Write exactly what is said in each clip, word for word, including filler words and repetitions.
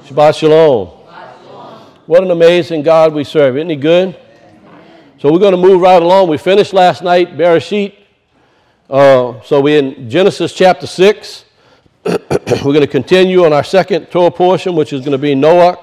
Shabbat shalom. What an amazing God we serve. Isn't he good? So we're going to move right along. We finished last night, Bereshit. Uh, so we're in Genesis chapter six. We're going to continue on our second Torah portion, which is going to be Noach.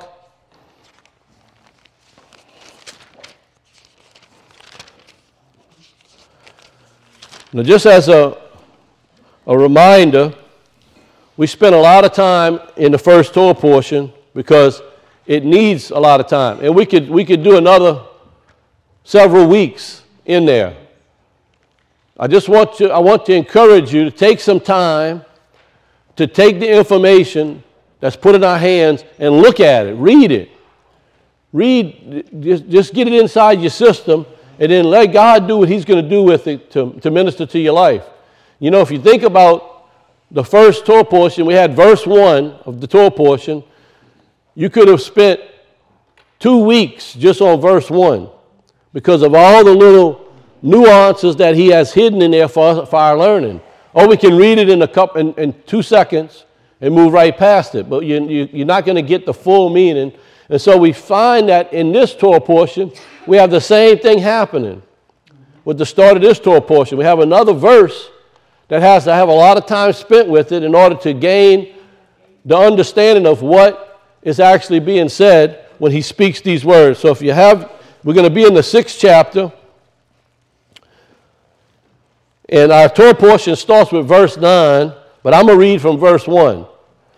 Now, just as a, a reminder, we spent a lot of time in the first Torah portion because it needs a lot of time. And we could we could do another several weeks in there. I just want to I want to encourage you to take some time to take the information that's put in our hands and look at it, read it. Read, just, just get it inside your system, and then let God do what he's going to do with it to, to minister to your life. You know, if you think about the first Torah portion, we had verse one of the Torah portion. You could have spent two weeks just on verse one because of all the little nuances that he has hidden in there for, for our learning. Or we can read it in a couple, in, in two seconds and move right past it, but you, you, you're not going to get the full meaning. And so we find that in this Torah portion, we have the same thing happening with the start of this Torah portion. We have another verse that has to have a lot of time spent with it in order to gain the understanding of what is actually being said when he speaks these words. So if you have, we're going to be in the sixth chapter, and our Torah portion starts with verse nine, but I'm going to read from verse one.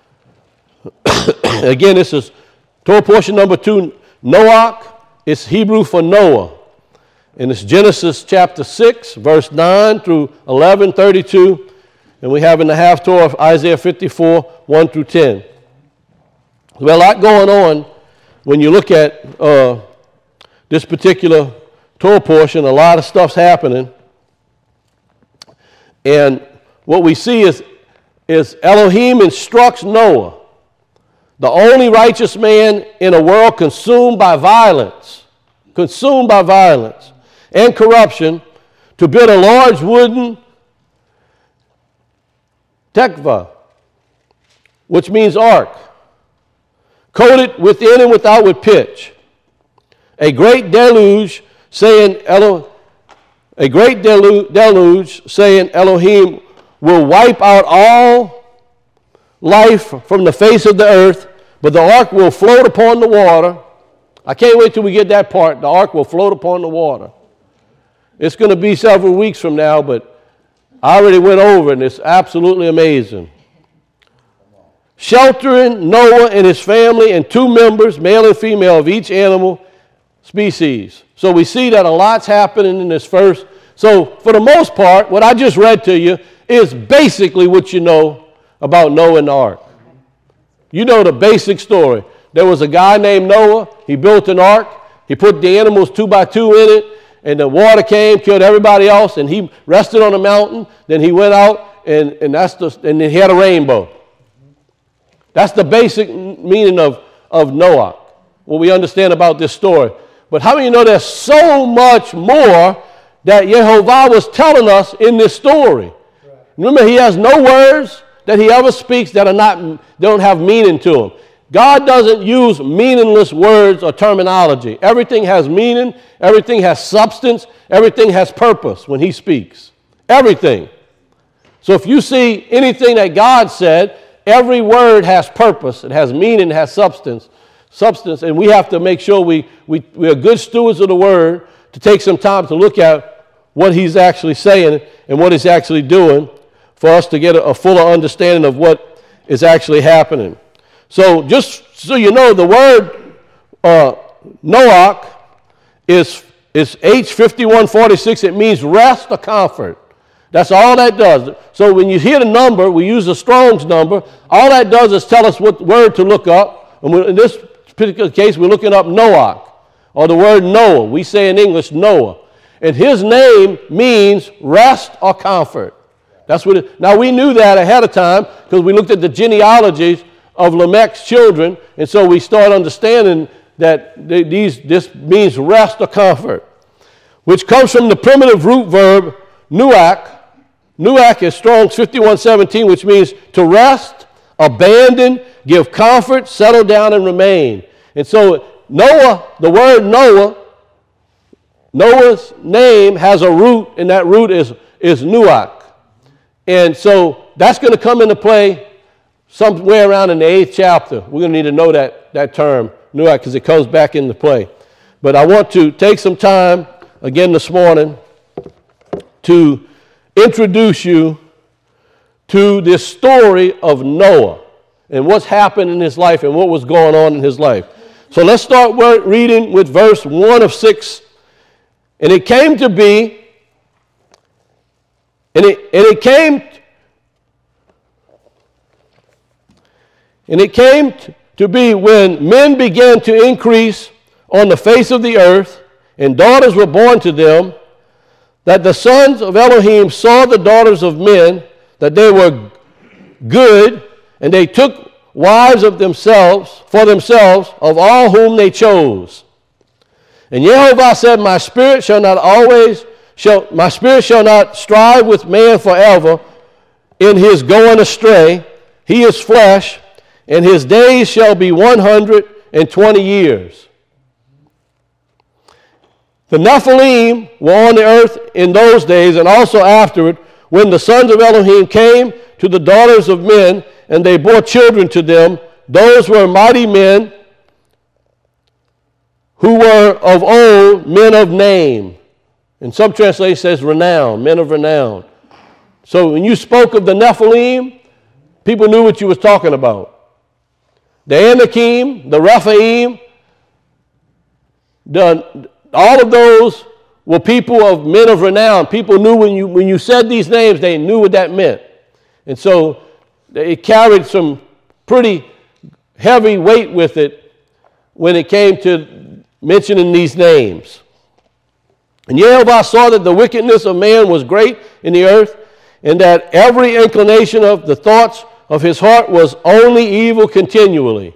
Again, this is Torah portion number two, Noach. It's Hebrew for Noah. And it's Genesis chapter six, verse nine through eleven thirty-two. And we have in the half Torah of Isaiah fifty-four, one through ten. There's a lot going on when you look at uh, this particular Torah portion. A lot of stuff's happening. And what we see is, is Elohim instructs Noah, the only righteous man in a world consumed by violence, consumed by violence and corruption, to build a large wooden tekva, which means ark, coated within and without with pitch. A great deluge, saying Elo, a great delu- deluge, saying Elohim will wipe out all life from the face of the earth, but the ark will float upon the water. I can't wait till we get that part. The ark will float upon the water. It's going to be several weeks from now, but I already went over it, and it's absolutely amazing. Sheltering Noah and his family and two members, male and female, of each animal species. So we see that a lot's happening in this first. So for the most part, what I just read to you is basically what you know about Noah and the ark. You know the basic story. There was a guy named Noah. He built an ark. He put the animals two by two in it, and the water came, killed everybody else, and he rested on a mountain. Then he went out, and, and that's the and then he had a rainbow. That's the basic meaning of, of Noah, what we understand about this story. But how many know there's so much more that Yehovah was telling us in this story? Right. Remember, he has no words that he ever speaks that are not don't have meaning to him. God doesn't use meaningless words or terminology. Everything has meaning. Everything has substance. Everything has purpose when he speaks. Everything. So if you see anything that God said, every word has purpose. It has meaning. It has substance. Substance, and we have to make sure we, we, we are good stewards of the word, to take some time to look at what he's actually saying and what he's actually doing for us to get a, a fuller understanding of what is actually happening. So just so you know, the word uh, Noach is, is H fifty-one forty-six. It means rest or comfort. That's all that does. So when you hear the number, we use the Strong's number. All that does is tell us what word to look up. And in this particular case, we're looking up Noach, or the word Noah. We say in English Noah. And his name means rest or comfort. That's what it, now we knew that ahead of time because we looked at the genealogies of Lamech's children, and so we start understanding that these this means rest or comfort, which comes from the primitive root verb nuach. Nuach is Strong's fifty-one seventeen, which means to rest, abandon, give comfort, settle down, and remain. And so Noah, the word Noah, Noah's name has a root, and that root is, is Nuach. And so that's going to come into play somewhere around in the eighth chapter. We're going to need to know that, that term, Nuach, because it comes back into play. But I want to take some time again this morning to introduce you to this story of Noah and what's happened in his life and what was going on in his life. So let's start reading with verse one of six. And it came to be, and it, and it came, and it came to be when men began to increase on the face of the earth, and daughters were born to them, that the sons of Elohim saw the daughters of men, that they were good, and they took wives of themselves, for themselves, of all whom they chose. And Jehovah said, My spirit shall not always, shall, my spirit shall not strive with man forever in his going astray. He is flesh, and his days shall be one hundred and twenty years. The Nephilim were on the earth in those days, and also afterward, when the sons of Elohim came to the daughters of men, and they bore children to them. Those were mighty men who were of old, men of name. In some translations it says renown, men of renown. So when you spoke of the Nephilim, people knew what you was talking about. The Anakim, the Rephaim, the, all of those were people of men of renown. People knew when you, when you said these names, they knew what that meant. And so it carried some pretty heavy weight with it when it came to mentioning these names. And Jehovah saw that the wickedness of man was great in the earth, and that every inclination of the thoughts of his heart was only evil continually.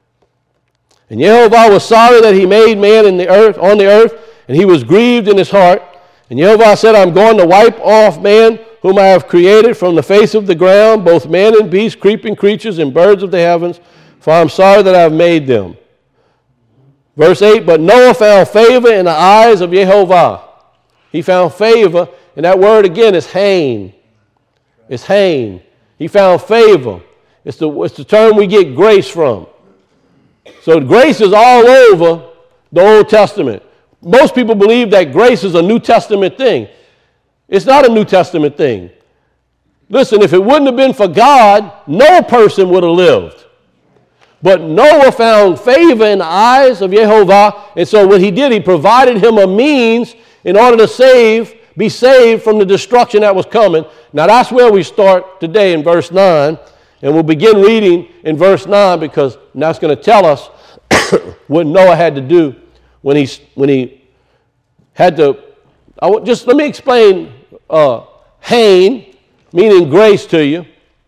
And Jehovah was sorry that he made man in the earth, on the earth, and he was grieved in his heart. And Jehovah said, I'm going to wipe off man whom I have created from the face of the ground, both man and beast, creeping creatures, and birds of the heavens, for I am sorry that I have made them. Verse eight, but Noah found favor in the eyes of Jehovah. He found favor, and that word again is hain. It's hain. He found favor. It's the, it's the term we get grace from. So grace is all over the Old Testament. Most people believe that grace is a New Testament thing. It's not a New Testament thing. Listen, if it wouldn't have been for God, no person would have lived. But Noah found favor in the eyes of Jehovah, and so what he did, he provided him a means in order to save, be saved from the destruction that was coming. Now that's where we start today in verse nine, and we'll begin reading in verse nine because that's going to tell us what Noah had to do when he, when he had to, I want, just let me explain uh, hain, meaning grace to you.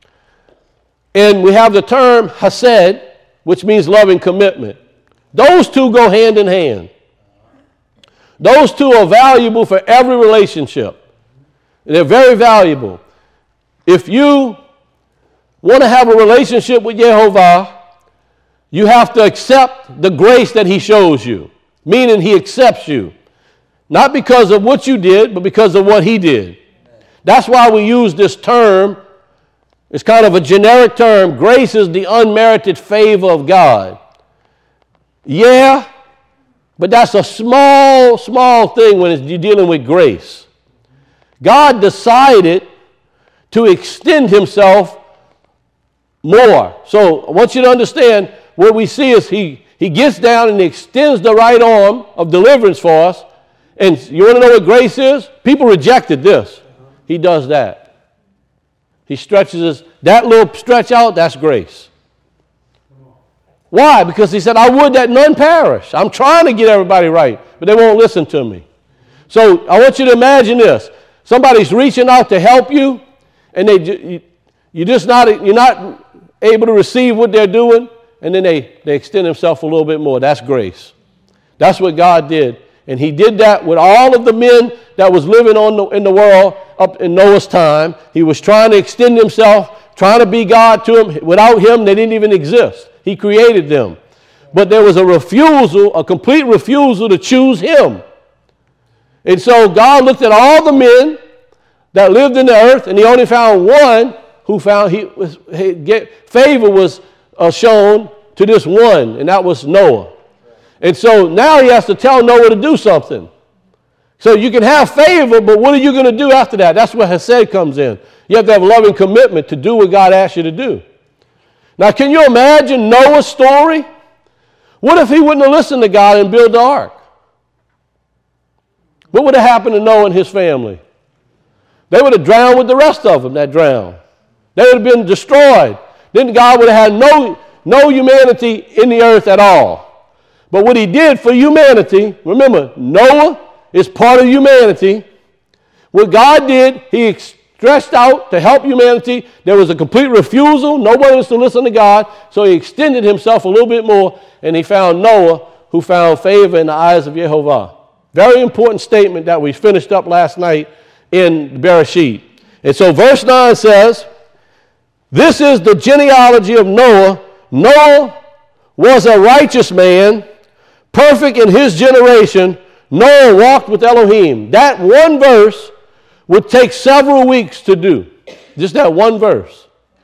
And we have the term hesed, which means loving commitment. Those two go hand in hand. Those two are valuable for every relationship. They're very valuable. If you want to have a relationship with Jehovah, you have to accept the grace that he shows you, meaning he accepts you. Not because of what you did, but because of what he did. That's why we use this term. It's kind of a generic term. Grace is the unmerited favor of God. Yeah, but that's a small, small thing when you're dealing with grace. God decided to extend himself more. So I want you to understand what we see is he, he gets down and he extends the right arm of deliverance for us. And you want to know what grace is? People rejected this. He does that. He stretches us. That little stretch out, that's grace. Why? Because he said, I would that none perish. I'm trying to get everybody right, but they won't listen to me. So I want you to imagine this. Somebody's reaching out to help you, and they you just not you're not able to receive what they're doing, and then they, they extend themselves a little bit more. That's grace. That's what God did. And he did that with all of the men that was living on the, in the world up in Noah's time. He was trying to extend himself trying to be God to him. Without him, they didn't even exist. He created them. But there was a refusal, a complete refusal to choose him. And so God looked at all the men that lived in the earth, and he only found one who found he was he get, favor was uh, shown to this one, and that was Noah. And so now he has to tell Noah to do something. So you can have favor, but what are you going to do after that? That's where Hesed comes in. You have to have loving commitment to do what God asked you to do. Now, can you imagine Noah's story? What if he wouldn't have listened to God and built the ark? What would have happened to Noah and his family? They would have drowned with the rest of them that drowned. They would have been destroyed. Then God would have had no, no humanity in the earth at all. But what he did for humanity, remember, Noah is part of humanity. What God did, he stretched out to help humanity. There was a complete refusal. Nobody was to listen to God. So he extended himself a little bit more, and he found Noah, who found favor in the eyes of Jehovah. Very important statement that we finished up last night in Bereshit. And so verse nine says, this is the genealogy of Noah. Noah was a righteous man, perfect in his generation. Noah walked with Elohim. That one verse would take several weeks to do. Just that one verse.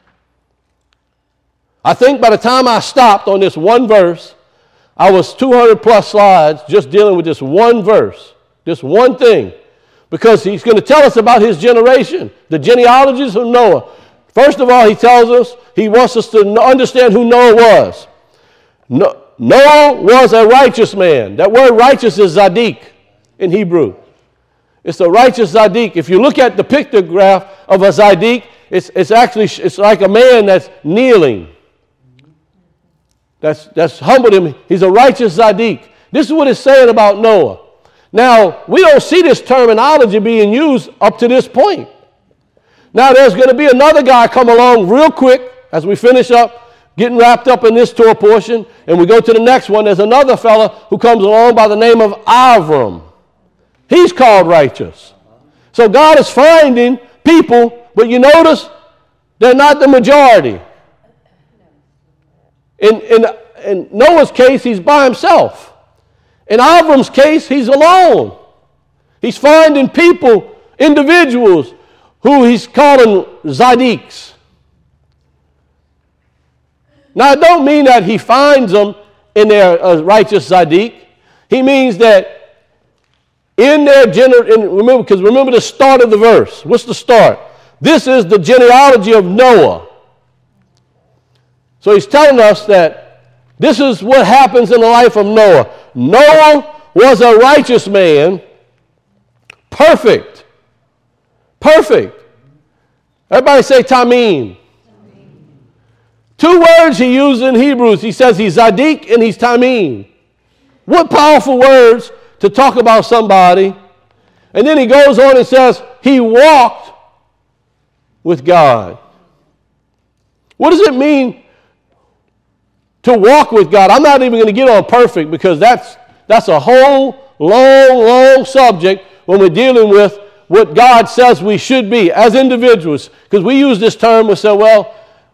I think by the time I stopped on this one verse, I was two hundred plus slides just dealing with this one verse, this one thing, because he's going to tell us about his generation, the genealogies of Noah. First of all, he tells us, he wants us to understand who Noah was. No, Noah was a righteous man. That word righteous is Zadik in Hebrew. It's a righteous Zadik. If you look at the pictograph of a Zadik, it's, it's actually, it's like a man that's kneeling. That's, that's humbled him. He's a righteous Zadik. This is what it's saying about Noah. Now, we don't see this terminology being used up to this point. Now, there's going to be another guy come along real quick as we finish up, getting wrapped up in this Torah portion, and we go to the next one. There's another fella who comes along by the name of Avram. He's called righteous. So God is finding people, but you notice they're not the majority. In, in, in Noah's case, he's by himself. In Avram's case, he's alone. He's finding people, individuals, who he's calling Zadiks. Now, I don't mean that he finds them in their uh, righteous Zadik. He means that in their gener- in, remember, because remember the start of the verse. What's the start? This is the genealogy of Noah. So he's telling us that this is what happens in the life of Noah. Noah was a righteous man, perfect. Perfect. Everybody say tamim. Two words he used in Hebrews. He says he's Zadik and he's tamim. What powerful words to talk about somebody. And then he goes on and says he walked with God. What does it mean to walk with God? I'm not even going to get on perfect because that's, that's a whole long, long subject when we're dealing with what God says we should be as individuals. Because we use this term and say, well,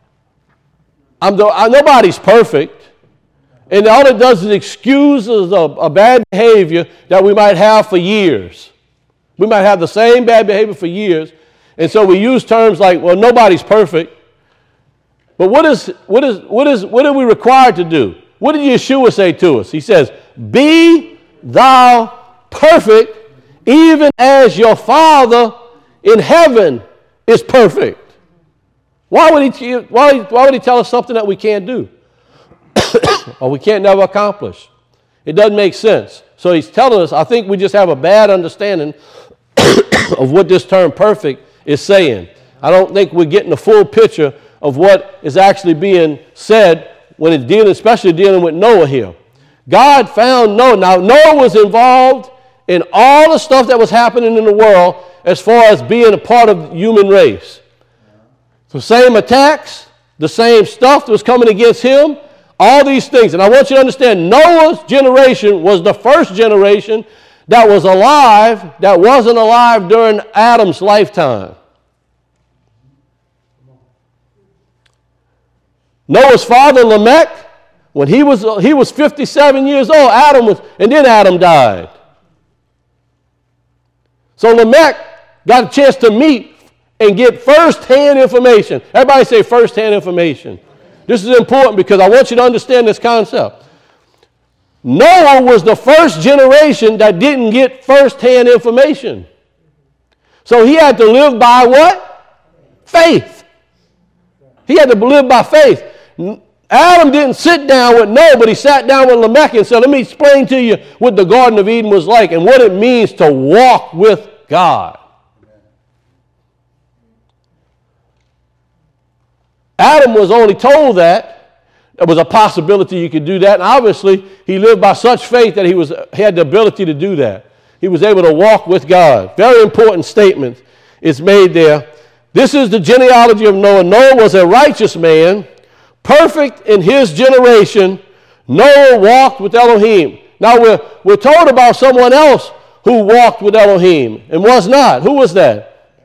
I'm the, I, nobody's perfect. And all it does is excuses a, a bad behavior that we might have for years. We might have the same bad behavior for years. And so we use terms like, well, nobody's perfect. But what is, what is, what is, what are we required to do? What did Yeshua say to us? He says, be thou perfect, even as your Father in heaven is perfect. Why would he, why, why would he tell us something that we can't do? Or we can't never accomplish? It doesn't make sense. So he's telling us, I think we just have a bad understanding of what this term perfect is saying. I don't think we're getting the full picture of what is actually being said when it's dealing, especially dealing with Noah here. God found Noah. Now, Noah was involved in all the stuff that was happening in the world as far as being a part of the human race. The same attacks, the same stuff that was coming against him, all these things. And I want you to understand, Noah's generation was the first generation that was alive, that wasn't alive during Adam's lifetime. Noah's father, Lamech, when he was, he was fifty-seven years old, Adam was, and then Adam died. So Lamech got a chance to meet and get first-hand information. Everybody say first-hand information. This is important because I want you to understand this concept. Noah was the first generation that didn't get first-hand information. So he had to live by what? Faith. He had to live by faith. Adam didn't sit down with Noah, but he sat down with Lamech and said, let me explain to you what the Garden of Eden was like and what it means to walk with God. Adam was only told that. There was a possibility you could do that. And obviously, he lived by such faith that he, was, he had the ability to do that. He was able to walk with God. Very important statement is made there. This is the genealogy of Noah. Noah was a righteous man, perfect in his generation. Noah walked with Elohim. Now, we're, we're told about someone else who walked with Elohim and was not. Who was that?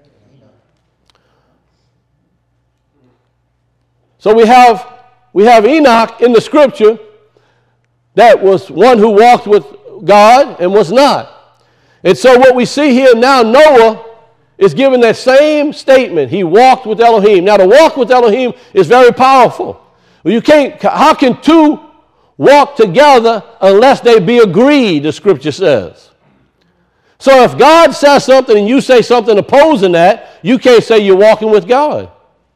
So we have, we have Enoch in the scripture that was one who walked with God and was not. And so what we see here now, Noah is given that same statement. He walked with Elohim. Now, to walk with Elohim is very powerful. You can't, how can two walk together unless they be agreed, the scripture says. So if God says something and you say something opposing that, you can't say you're walking with God.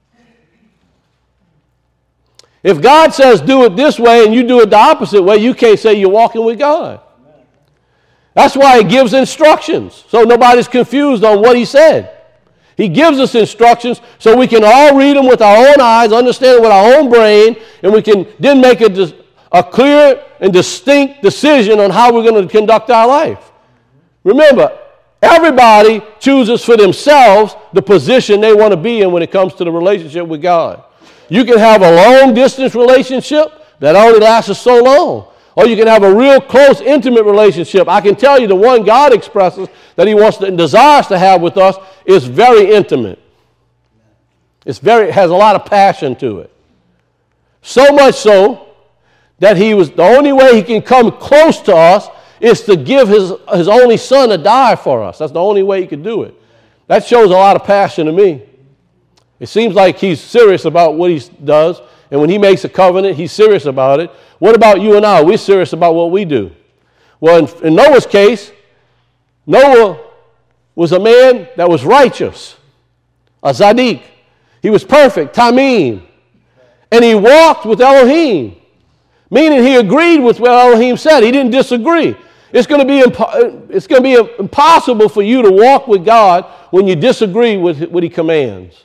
If God says do it this way and you do it the opposite way, you can't say you're walking with God. That's why he gives instructions, so nobody's confused on what he said. He gives us instructions so we can all read them with our own eyes, understand it with our own brain, and we can then make a, a clear and distinct decision on how we're going to conduct our life. Remember, everybody chooses for themselves the position they want to be in when it comes to the relationship with God. You can have a long-distance relationship that only lasts so long. Or you can have a real close, intimate relationship. I can tell you the one God expresses that he wants to, and desires to have with us is very intimate. It's very, has a lot of passion to it. So much so that he was, the only way he can come close to us is to give his, his only son to die for us. That's the only way he could do it. That shows a lot of passion to me. It seems like he's serious about what he does. And when he makes a covenant, he's serious about it. What about you and I? We're serious about what we do. Well, in, in Noah's case, Noah was a man that was righteous, a Zadik. He was perfect, Tamim. And he walked with Elohim, meaning he agreed with what Elohim said. He didn't disagree. It's going to be impo- it's going to be impossible for you to walk with God when you disagree with what he commands.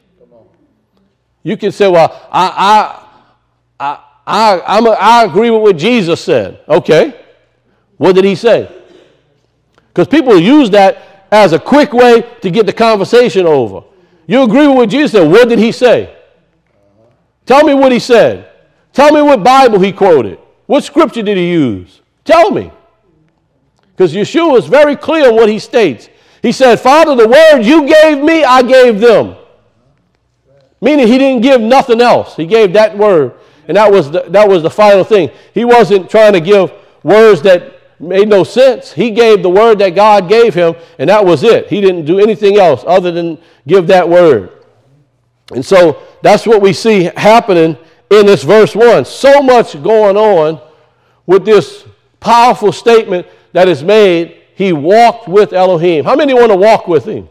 You can say, well, I, I, I, I, I'm a, I agree with what Jesus said. Okay. What did he say? Because people use that as a quick way to get the conversation over. You agree with what Jesus said. What did he say? Tell me what he said. Tell me what Bible he quoted. What scripture did he use? Tell me. Because Yeshua is very clear on what he states. He said, Father, the word you gave me, I gave them. Meaning he didn't give nothing else. He gave that word. And that was the, that was the final thing. He wasn't trying to give words that made no sense. He gave the word that God gave him, and that was it. He didn't do anything else other than give that word. And so that's what we see happening in this verse one. So much going on with this powerful statement that is made. He walked with Elohim. How many want to walk with him?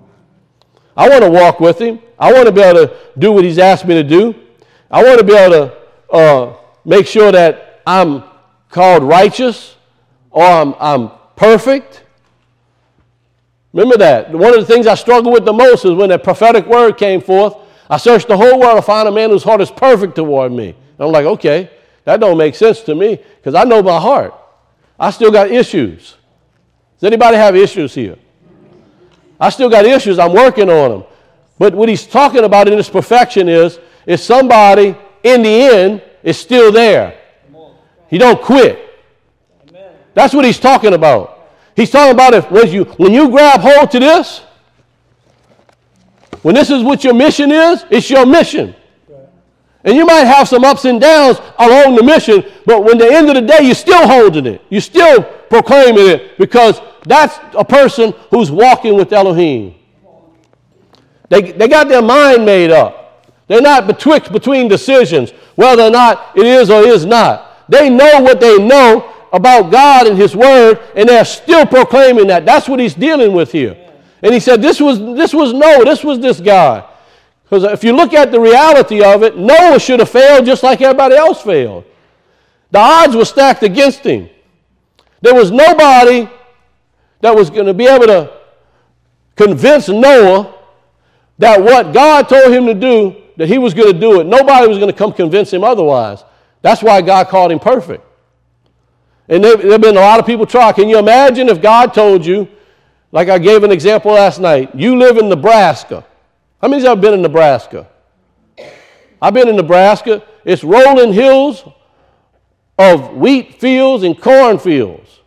I want to walk with him. I want to be able to do what he's asked me to do. I want to be able to uh, make sure that I'm called righteous or I'm, I'm perfect. Remember that. One of the things I struggled with the most is when that prophetic word came forth. I searched the whole world to find a man whose heart is perfect toward me. And I'm like, okay, that don't make sense to me because I know my heart. I still got issues. Does anybody have issues here? I still got issues. I'm working on them. But what he's talking about in this perfection is, is somebody in the end is still there. He don't quit. Amen. That's what he's talking about. He's talking about if when you, when you grab hold to this, when this is what your mission is, it's your mission. And you might have some ups and downs along the mission, but when the end of the day, you're still holding it. You're still proclaiming it because that's a person who's walking with Elohim. They, they got their mind made up. They're not betwixt between decisions, whether or not it is or is not. They know what they know about God and his word, and they're still proclaiming that. That's what he's dealing with here. And he said, this was, this was Noah, this was this guy. Because if you look at the reality of it, Noah should have failed just like everybody else failed. The odds were stacked against him. There was nobody that was going to be able to convince Noah that what God told him to do, that he was going to do it. Nobody was going to come convince him otherwise. That's why God called him perfect. And there have been a lot of people try. Can you imagine if God told you, like I gave an example last night, you live in Nebraska. How many's ever been in Nebraska? I've been in Nebraska. It's rolling hills of wheat fields and corn fields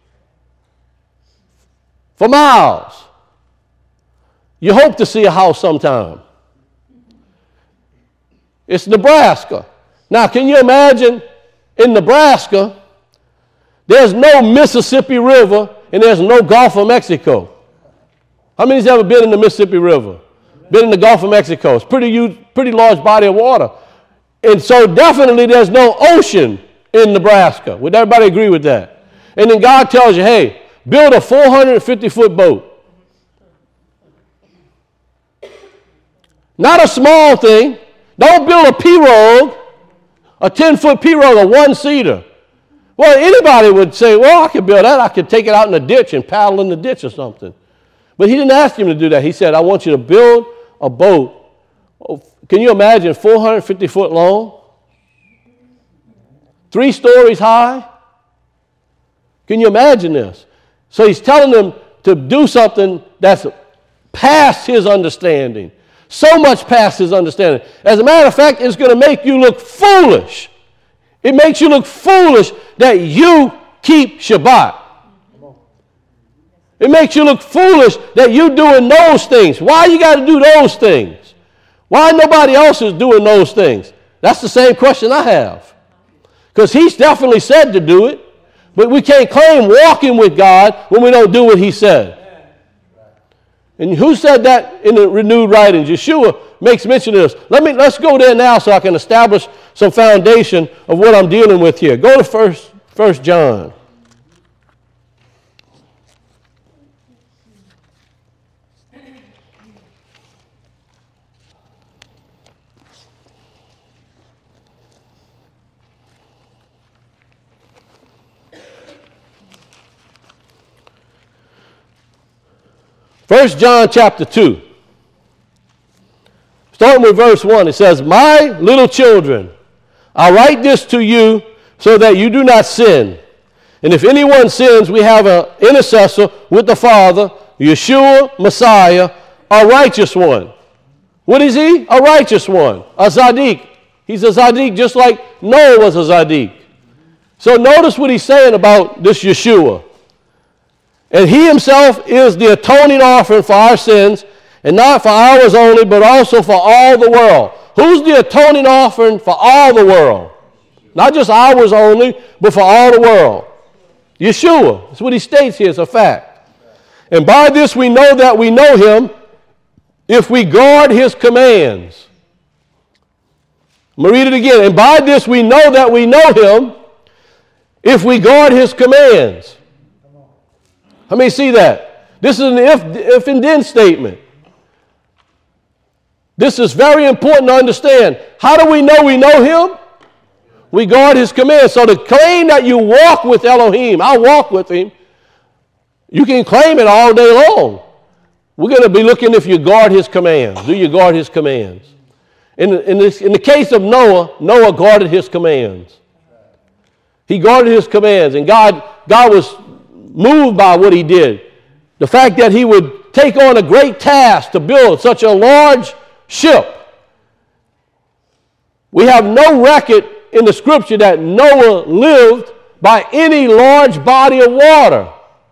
for miles. You hope to see a house sometime. It's Nebraska. Now, can you imagine in Nebraska, there's no Mississippi River and there's no Gulf of Mexico? How many's ever been in the Mississippi River? Been in the Gulf of Mexico? It's a pretty huge, pretty large body of water. And so definitely there's no ocean in Nebraska. Would everybody agree with that? And then God tells you, hey, build a four hundred fifty foot boat. Not a small thing. Don't build a pirogue, a ten foot pirogue, a one-seater. Well, anybody would say, well, I could build that. I could take it out in the ditch and paddle in the ditch or something. But he didn't ask him to do that. He said, I want you to build a boat. Can you imagine four hundred fifty foot long? Three stories high? Can you imagine this? So he's telling them to do something that's past his understanding. So much past his understanding. As a matter of fact, it's going to make you look foolish. It makes you look foolish that you keep Shabbat. It makes you look foolish that you're doing those things. Why you got to do those things? Why nobody else is doing those things? That's the same question I have. Because he's definitely said to do it, but we can't claim walking with God when we don't do what he said. And who said that in the renewed writings? Yeshua makes mention of this. Let me, let's go there now so I can establish some foundation of what I'm dealing with here. Go to first, first John. First John chapter two. Starting with verse one, it says, my little children, I write this to you so that you do not sin. And if anyone sins, we have an intercessor with the Father, Yeshua, Messiah, a righteous one. What is he? A righteous one, a Zaddik. He's a Zaddik just like Noah was a Zaddik. So notice what he's saying about this Yeshua. And he himself is the atoning offering for our sins, and not for ours only, but also for all the world. Who's the atoning offering for all the world? Not just ours only, but for all the world. Yeshua. That's what he states here. It's a fact. And by this we know that we know him if we guard his commands. I'm going to read it again. And by this we know that we know him if we guard his commands. How many see that? This is an if, if and then statement. This is very important to understand. How do we know we know him? We guard his commands. So to claim that you walk with Elohim, I walk with him, you can claim it all day long. We're going to be looking if you guard his commands. Do you guard his commands? In, in, this, in the case of Noah, Noah guarded his commands. He guarded his commands, and God, God was moved by what he did. The fact that he would take on a great task to build such a large ship. We have no record in the scripture that Noah lived by any large body of water.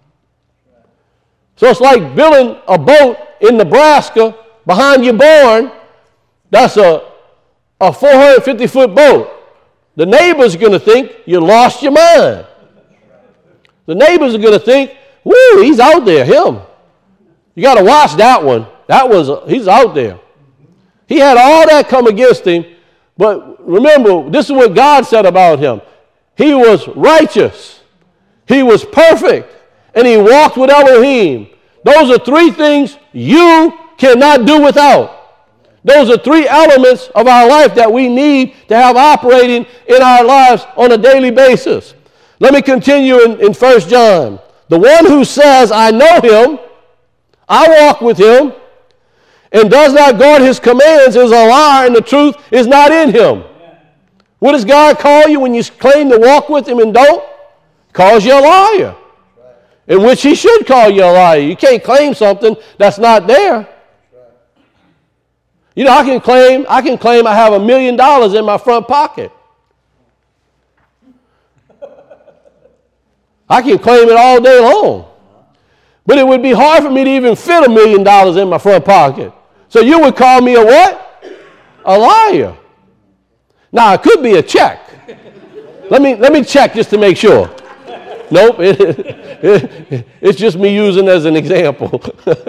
So it's like building a boat in Nebraska behind your barn. That's a, a four hundred fifty foot boat, the neighbors are going to think you lost your mind. The neighbors are going to think, woo, he's out there, him. You got to watch that one. That was, a, he's out there. He had all that come against him, but remember, this is what God said about him. He was righteous. He was perfect. And he walked with Elohim. Those are three things you cannot do without. Those are three elements of our life that we need to have operating in our lives on a daily basis. Let me continue in, in First John. The one who says, I know him, I walk with him, and does not guard his commands is a liar, and the truth is not in him. What does God call you when you claim to walk with him and don't? Calls you a liar. In which he should call you a liar. You can't claim something that's not there. You know, I can claim, I can claim I have a million dollars in my front pocket. I can claim it all day long. But it would be hard for me to even fit a million dollars in my front pocket. So you would call me a what? A liar. Now, it could be a check. Let me, let me check just to make sure. Nope, it, it, it's just me using as an example.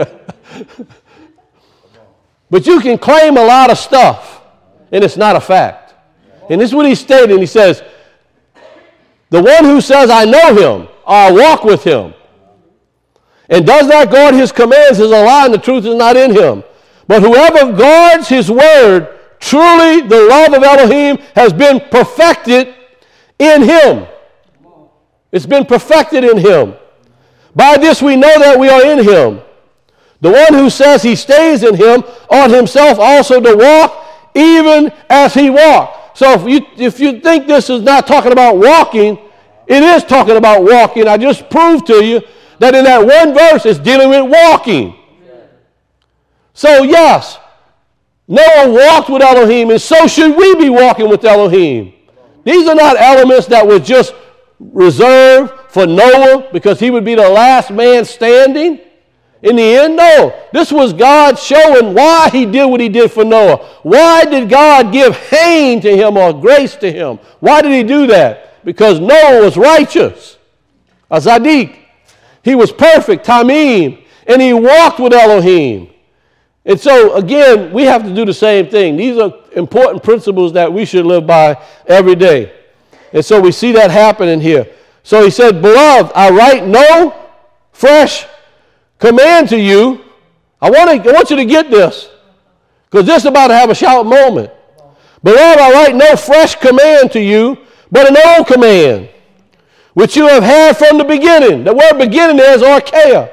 But you can claim a lot of stuff, and it's not a fact. And this is what he's stating. He says, the one who says, I know him, or I walk with him, and does not guard his commands is a lie, and the truth is not in him. But whoever guards his word, truly the love of Elohim has been perfected in him. It's been perfected in him. By this we know that we are in him. The one who says he stays in him ought himself also to walk even as he walked. So if you, if you think this is not talking about walking, it is talking about walking. I just proved to you that in that one verse it's dealing with walking. So yes, Noah walked with Elohim, and so should we be walking with Elohim. These are not elements that were just reserved for Noah because he would be the last man standing. In the end, no. This was God showing why he did what he did for Noah. Why did God give hain to him or grace to him? Why did he do that? Because Noah was righteous, a Zadik. He was perfect, Tamim, and he walked with Elohim. And so, again, we have to do the same thing. These are important principles that we should live by every day. And so we see that happening here. So he said, beloved, I write no fresh command to you. I want, to, I want you to get this, because this is about to have a shout moment. Beloved, I write no fresh command to you, but an old command, which you have had from the beginning. The word beginning there is archaea.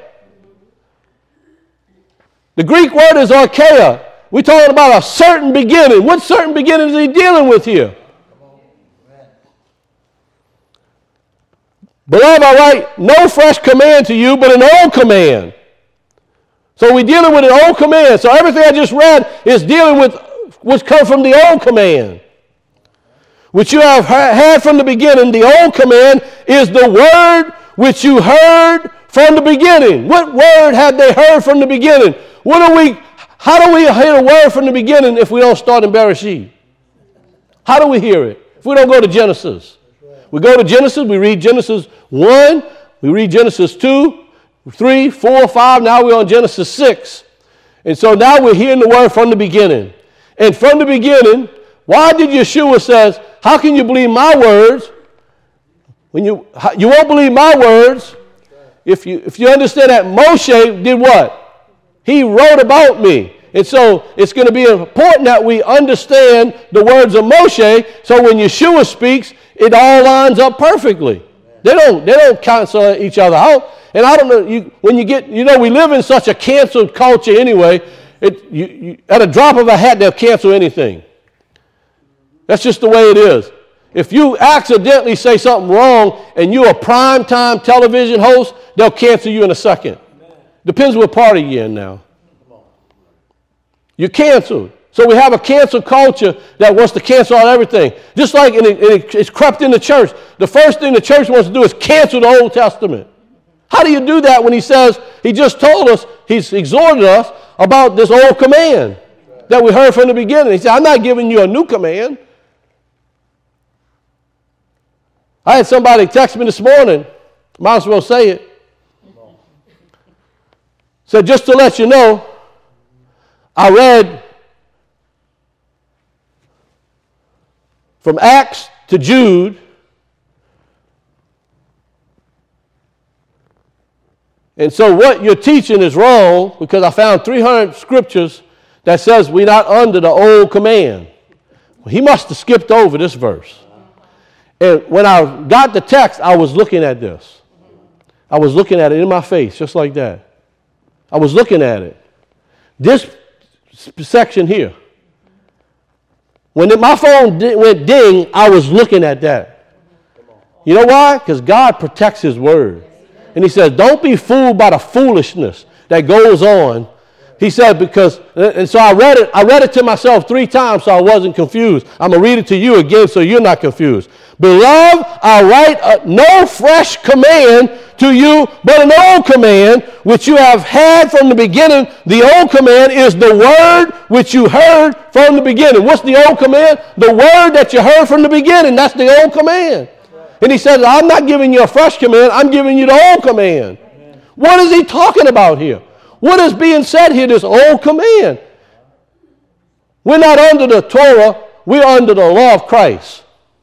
The Greek word is archaea. We're talking about a certain beginning. What certain beginning is he dealing with here? Beloved, I write no fresh command to you, but an old command. So we're dealing with an old command. So everything I just read is dealing with what's come from the old command, which you have had from the beginning. The old command is the word which you heard from the beginning. What word have they heard from the beginning? What are we? How do we hear a word from the beginning if we don't start in Bereshit? How do we hear it if we don't go to Genesis? We go to Genesis, we read Genesis one, we read Genesis two, three, four, five, now we're on Genesis six. And so now we're hearing the word from the beginning. And from the beginning, why did Yeshua says, how can you believe my words when you, you won't believe my words if you, if you understand that Moshe did what? He wrote about me. And so it's going to be important that we understand the words of Moshe, so when Yeshua speaks, it all lines up perfectly. They don't, they don't cancel each other out. And I don't know, you, when you get, you know, we live in such a canceled culture anyway. It, you, you, at a drop of a hat, they'll cancel anything. That's just the way it is. If you accidentally say something wrong and you're a primetime television host, they'll cancel you in a second. Depends what party you're in now. You're canceled. So we have a cancel culture that wants to cancel out everything. Just like in it, it's crept in the church. The first thing the church wants to do is cancel the Old Testament. How do you do that when he says, he just told us, he's exhorted us about this old command? that we heard from the beginning. He said, I'm not giving you a new command. I had somebody text me this morning, might as well say it. Said, just to let you know, I read from Acts to Jude, and so what you're teaching is wrong because I found three hundred scriptures that says we're not under the old command. Well, he must have skipped over this verse. And when I got the text, I was looking at this. I was looking at it in my face, just like that. I was looking at it. This section here. When my phone went ding, I was looking at that. You know why? Because God protects his word. And he says, don't be fooled by the foolishness that goes on. He said, because, and so I read it, I read it to myself three times so I wasn't confused. I'm going to read it to you again so you're not confused. Beloved, I write a, no fresh command to you, but an old command which you have had from the beginning. The old command is the word which you heard from the beginning. What's the old command? The word that you heard from the beginning. That's the old command. And he says, I'm not giving you a fresh command. I'm giving you the old command. Amen. What is he talking about here? What is being said here, this old command? We're not under the Torah. We're under the law of Christ.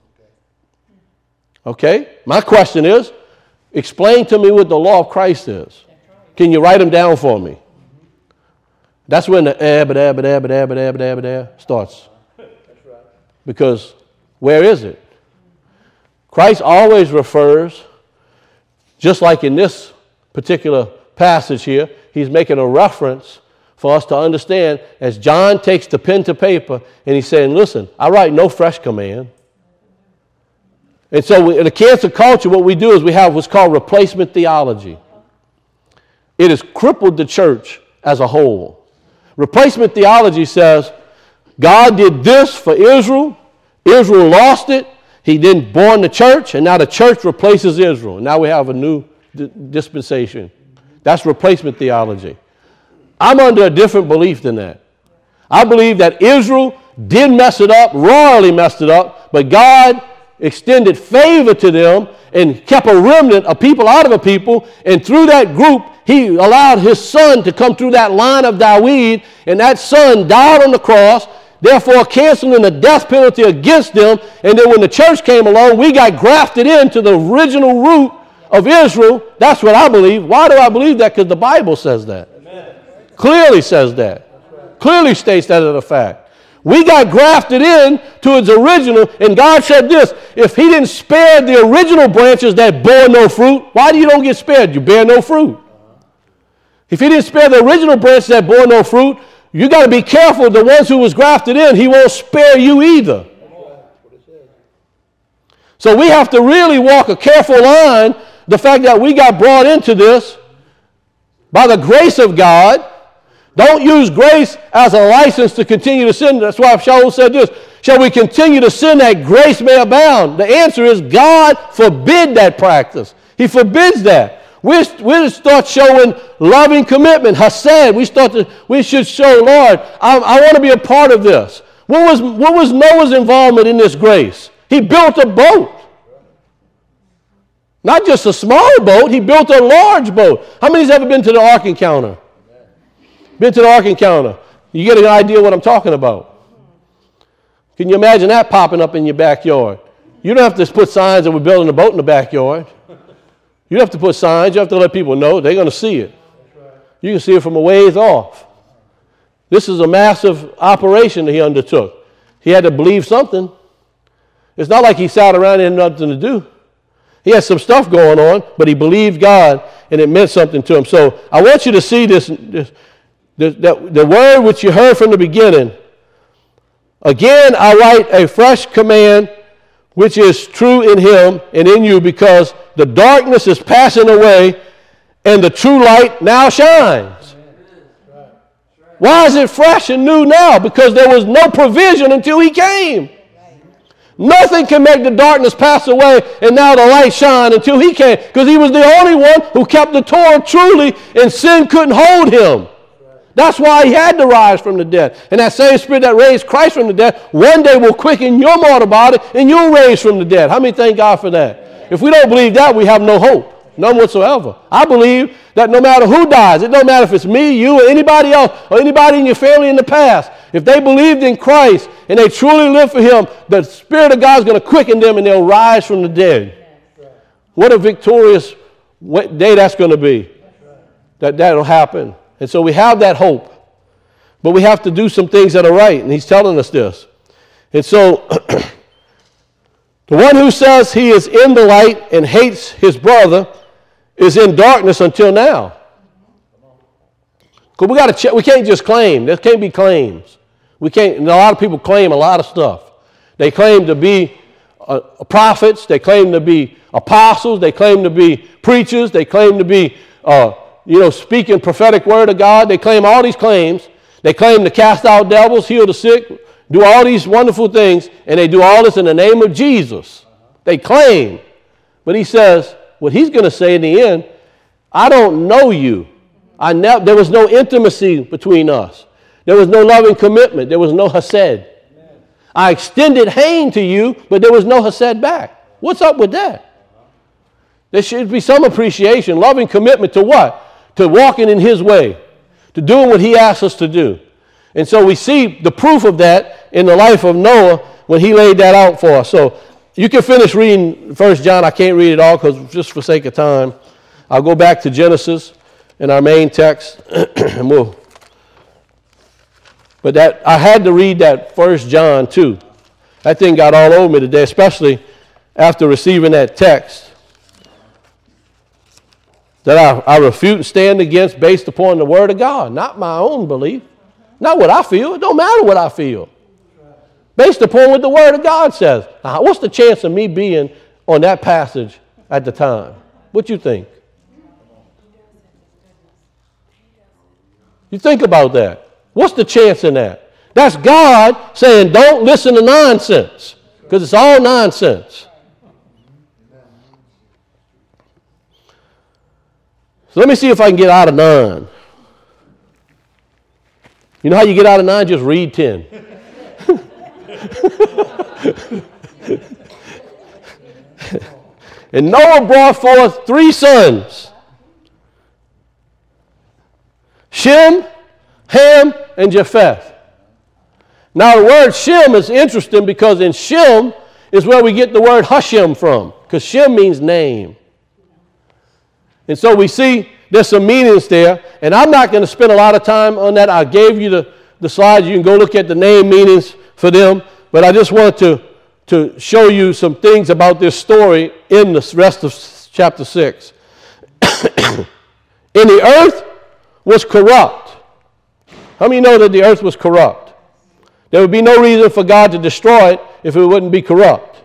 Okay? My question is, explain to me what the law of Christ is. Can you write them down for me? That's when the eh, but eh, but eh, but eh, but eh, but eh, but eh starts. Because where is it? Christ always refers, just like in this particular passage here, he's making a reference for us to understand as John takes the pen to paper and he's saying, listen, I write no fresh command. And so we, in the cancer culture, what we do is we have what's called replacement theology. It has crippled the church as a whole. Replacement theology says God did this for Israel. Israel lost it. He then born the church, and now the church replaces Israel. Now we have a new d- dispensation. That's replacement theology. I'm under a different belief than that. I believe that Israel did mess it up, royally messed it up, but God extended favor to them and kept a remnant of people out of a people, and through that group, he allowed his son to come through that line of David, and that son died on the cross, therefore canceling the death penalty against them. And then when the church came along, we got grafted into the original root of Israel. That's what I believe. Why do I believe that? Because the Bible says that. Amen. Clearly says that. Right. Clearly states that as a fact. We got grafted in to its original, and God said this, if he didn't spare the original branches that bore no fruit, why do you don't get spared? You bear no fruit. If he didn't spare the original branches that bore no fruit, you got to be careful. The ones who was grafted in, he won't spare you either. So we have to really walk a careful line. The fact that we got brought into this by the grace of God. Don't use grace as a license to continue to sin. That's why Shaul said this. Shall we continue to sin that grace may abound? The answer is God forbid that practice. He forbids that. We we start showing loving commitment, hesed. We start to. We should show, Lord, I, I want to be a part of this. What was what was Noah's involvement in this grace? He built a boat, not just a small boat. He built a large boat. How many's ever been to the Ark Encounter? Been to the Ark Encounter? You get an idea what I'm talking about. Can you imagine that popping up in your backyard? You don't have to put signs that we're building a boat in the backyard. You have to put signs. You have to let people know. They're going to see it. You can see it from a ways off. This is a massive operation that he undertook. He had to believe something. It's not like he sat around and had nothing to do. He had some stuff going on, but he believed God, and it meant something to him. So I want you to see this, this, this the, the word which you heard from the beginning. Again, I write a fresh command, which is true in him and in you, because the darkness is passing away and the true light now shines. Why is it fresh and new now? Because there was no provision until he came. Nothing can make the darkness pass away and now the light shine until he came, because he was the only one who kept the Torah truly and sin couldn't hold him. That's why he had to rise from the dead. And that same spirit that raised Christ from the dead, one day will quicken your mortal body and you'll raise from the dead. How many thank God for that? If we don't believe that, we have no hope. None whatsoever. I believe that no matter who dies, it don't matter if it's me, you, or anybody else, or anybody in your family in the past, if they believed in Christ and they truly live for him, the Spirit of God is going to quicken them and they'll rise from the dead. What a victorious day that's going to be. That that'll happen. And so we have that hope. But we have to do some things that are right, and he's telling us this. And so the one who says he is in the light and hates his brother is in darkness until now. Because we got to check. We can't just claim. There can't be claims. We can't. And a lot of people claim a lot of stuff. They claim to be uh, prophets. They claim to be apostles. They claim to be preachers. They claim to be, uh, you know, speaking prophetic word of God. They claim all these claims. They claim to cast out devils, heal the sick, do all these wonderful things, and they do all this in the name of Jesus. They claim. But he says, what he's going to say in the end, I don't know you. I ne- there was no intimacy between us. There was no loving commitment. There was no hesed. Amen. I extended hand to you, but there was no hesed back. What's up with that? There should be some appreciation, loving commitment to what? To walking in his way, to doing what he asks us to do. And so we see the proof of that in the life of Noah when he laid that out for us. So you can finish reading First John. I can't read it all because just for sake of time. I'll go back to Genesis in our main text and we'll. But that I had to read that First John too. That thing got all over me today, especially after receiving that text that I, I refute and stand against based upon the Word of God, not my own belief, not what I feel. It don't matter what I feel. Based upon what the Word of God says. Now, what's the chance of me being on that passage at the time? What you think? You think about that. What's the chance in that? That's God saying don't listen to nonsense because it's all nonsense. So let me see if I can get out of nine. You know how you get out of nine? Just read ten. And Noah brought forth three sons, Shem, Ham, and Japheth. Now the word Shem is interesting because in Shem is where we get the word Hashem from, because Shem means name. And so we see there's some meanings there, and I'm not going to spend a lot of time on that. I gave you the, the slides. You can go look at the name meanings for them, but I just wanted to, to show you some things about this story in the rest of chapter six. And the earth was corrupt. How many know that the earth was corrupt? There would be no reason for God to destroy it if it wouldn't be corrupt.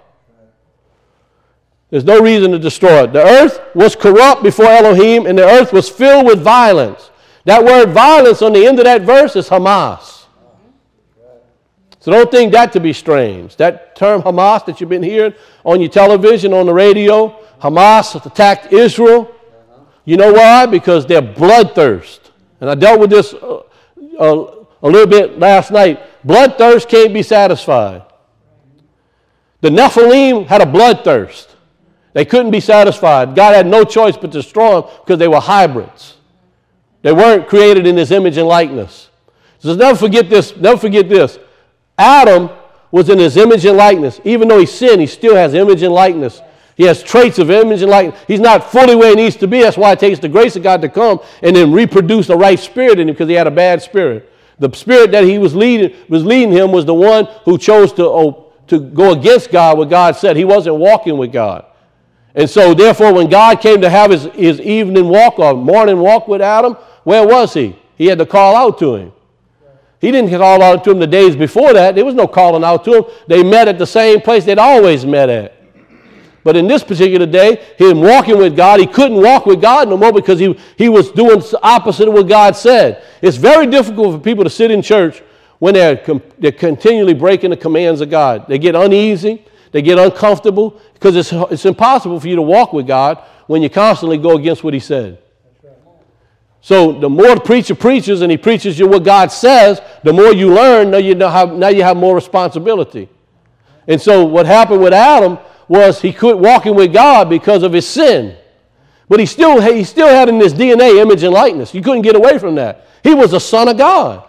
There's no reason to destroy it. The earth was corrupt before Elohim, and the earth was filled with violence. That word violence on the end of that verse is Hamas. So don't think that to be strange. That term Hamas that you've been hearing on your television, on the radio, Hamas attacked Israel. You know why? Because they're bloodthirst. And I dealt with this uh, uh, a little bit last night. Bloodthirst can't be satisfied. The Nephilim had a bloodthirst. They couldn't be satisfied. God had no choice but to destroy them because they were hybrids. They weren't created in his image and likeness. So never forget this. Never forget this. Adam was in his image and likeness. Even though he sinned, he still has image and likeness. He has traits of image and likeness. He's not fully where he needs to be. That's why it takes the grace of God to come and then reproduce the right spirit in him because he had a bad spirit. The spirit that he was leading was leading him was the one who chose to, oh, to go against God, what God said. He wasn't walking with God. And so, therefore, when God came to have his, his evening walk or morning walk with Adam, where was he? He had to call out to him. He didn't call out to him the days before that. There was no calling out to him. They met at the same place they'd always met at. But in this particular day, him walking with God, he couldn't walk with God no more because he, he was doing the opposite of what God said. It's very difficult for people to sit in church when they're, they're continually breaking the commands of God. They get uneasy. They get uncomfortable because it's, it's impossible for you to walk with God when you constantly go against what he said. So the more the preacher preaches and he preaches you what God says, the more you learn, now you, know how, now you have more responsibility. And so what happened with Adam was he quit walking with God because of his sin. But he still, he still had in his D N A image and likeness. You couldn't get away from that. He was a son of God.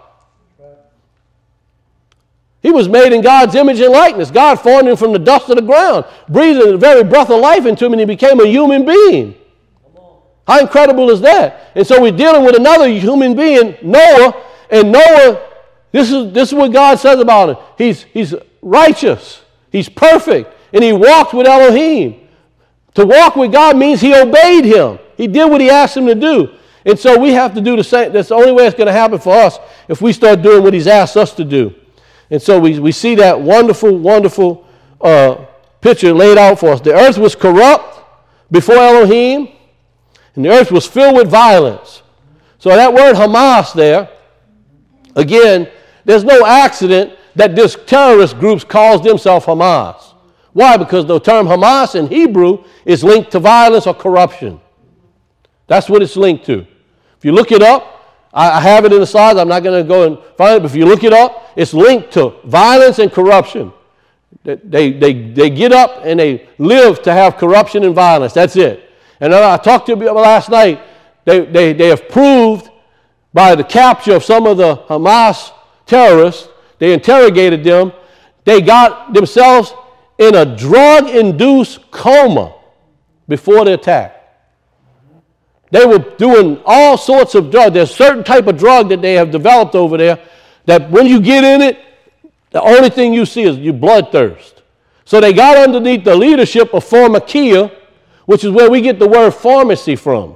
He was made in God's image and likeness. God formed him from the dust of the ground, breathed the very breath of life into him, and he became a human being. How incredible is that? And so we're dealing with another human being, Noah, and Noah, this is, this is what God says about him. He's, he's righteous. He's perfect. And he walked with Elohim. To walk with God means he obeyed him. He did what he asked him to do. And so we have to do the same. That's the only way it's going to happen for us if we start doing what he's asked us to do. And so we, we see that wonderful, wonderful uh, picture laid out for us. The earth was corrupt before Elohim, and the earth was filled with violence. So that word Hamas there, again, there's no accident that this terrorist group calls themselves Hamas. Why? Because the term Hamas in Hebrew is linked to violence or corruption. That's what it's linked to. If you look it up, I have it in the slides. I'm not going to go and find it, but if you look it up, it's linked to violence and corruption. They, they, they get up and they live to have corruption and violence. That's it. And I talked to you last night. They, they, they have proved by the capture of some of the Hamas terrorists, they interrogated them, they got themselves in a drug-induced coma before the attack. They were doing all sorts of drugs. There's a certain type of drug that they have developed over there that when you get in it, the only thing you see is your bloodthirst. So they got underneath the leadership of Pharmakia, which is where we get the word pharmacy from.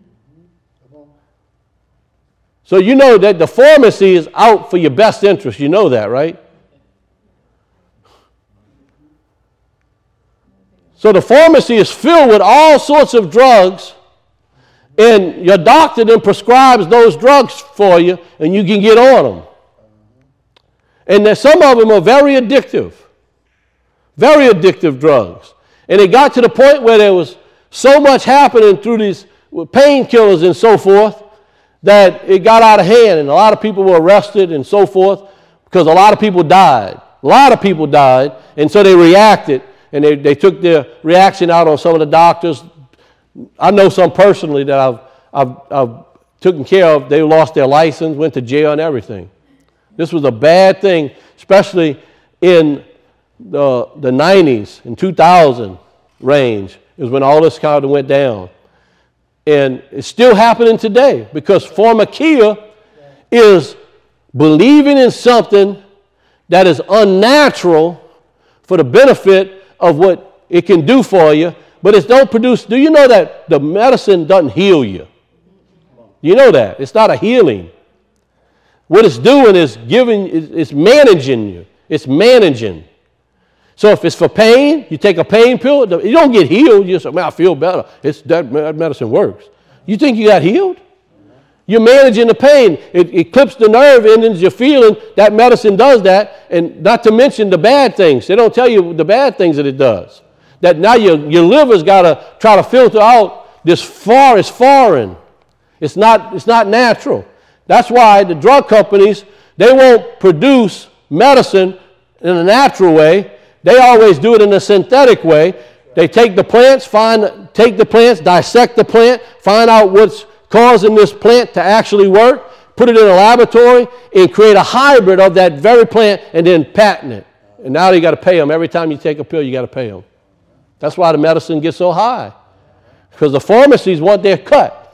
So you know that the pharmacy is out for your best interest. You know that, right? So the pharmacy is filled with all sorts of drugs, and your doctor then prescribes those drugs for you, and you can get on them. And then some of them are very addictive, very addictive drugs. And it got to the point where there was so much happening through these painkillers and so forth that it got out of hand, and a lot of people were arrested and so forth because a lot of people died. A lot of people died, and so they reacted, and they, they took their reaction out on some of the doctors. I know some personally that I've, I've, I've taken care of. They lost their license, went to jail and everything. This was a bad thing, especially in the, the nineties, in two thousand range, is when all this kind of went down. And it's still happening today because pharmakia is believing in something that is unnatural for the benefit of what it can do for you, but it don't produce. Do you know that the medicine doesn't heal you? You know that. It's not a healing. What it's doing is giving, it's managing you. It's managing. So if it's for pain, you take a pain pill, you don't get healed. You just say, man, I feel better. It's, that medicine works. You think you got healed? You're managing the pain. It, it clips the nerve endings you're feeling. That medicine does that. And not to mention the bad things. They don't tell you the bad things that it does. That now your, your liver's got to try to filter out this far, it's foreign. It's not, it's not natural. That's why the drug companies, they won't produce medicine in a natural way. They always do it in a synthetic way. They take the plants, find, take the plants, dissect the plant, find out what's causing this plant to actually work, put it in a laboratory, and create a hybrid of that very plant, and then patent it. And now you got to pay them. Every time you take a pill, you got to pay them. That's why the medicine gets so high, because the pharmacies want their cut.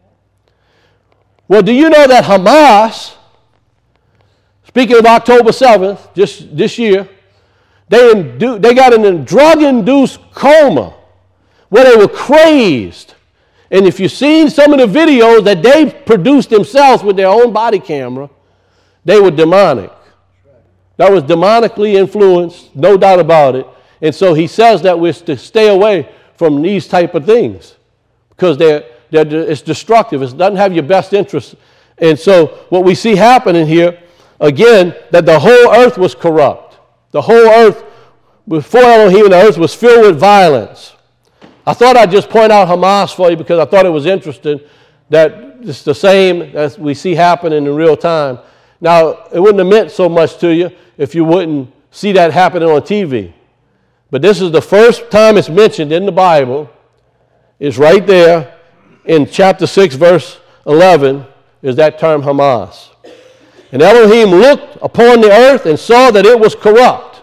Well, do you know that Hamas, speaking of October seventh, just this year, They, indu- they got in a drug-induced coma where they were crazed. And if you've seen some of the videos that they produced themselves with their own body camera, they were demonic. That was demonically influenced, no doubt about it. And so he says that we're to stay away from these type of things because they're, they're, it's destructive. It doesn't have your best interest. And so what we see happening here, again, that the whole earth was corrupt. The whole earth, before Elohim, the earth was filled with violence. I thought I'd just point out Hamas for you because I thought it was interesting. that it's the same as we see happening in real time. Now, it wouldn't have meant so much to you if you wouldn't see that happening on T V. But this is the first time it's mentioned in the Bible. It's right there in chapter six, verse eleven, is that term Hamas. And Elohim looked upon the earth and saw that it was corrupt.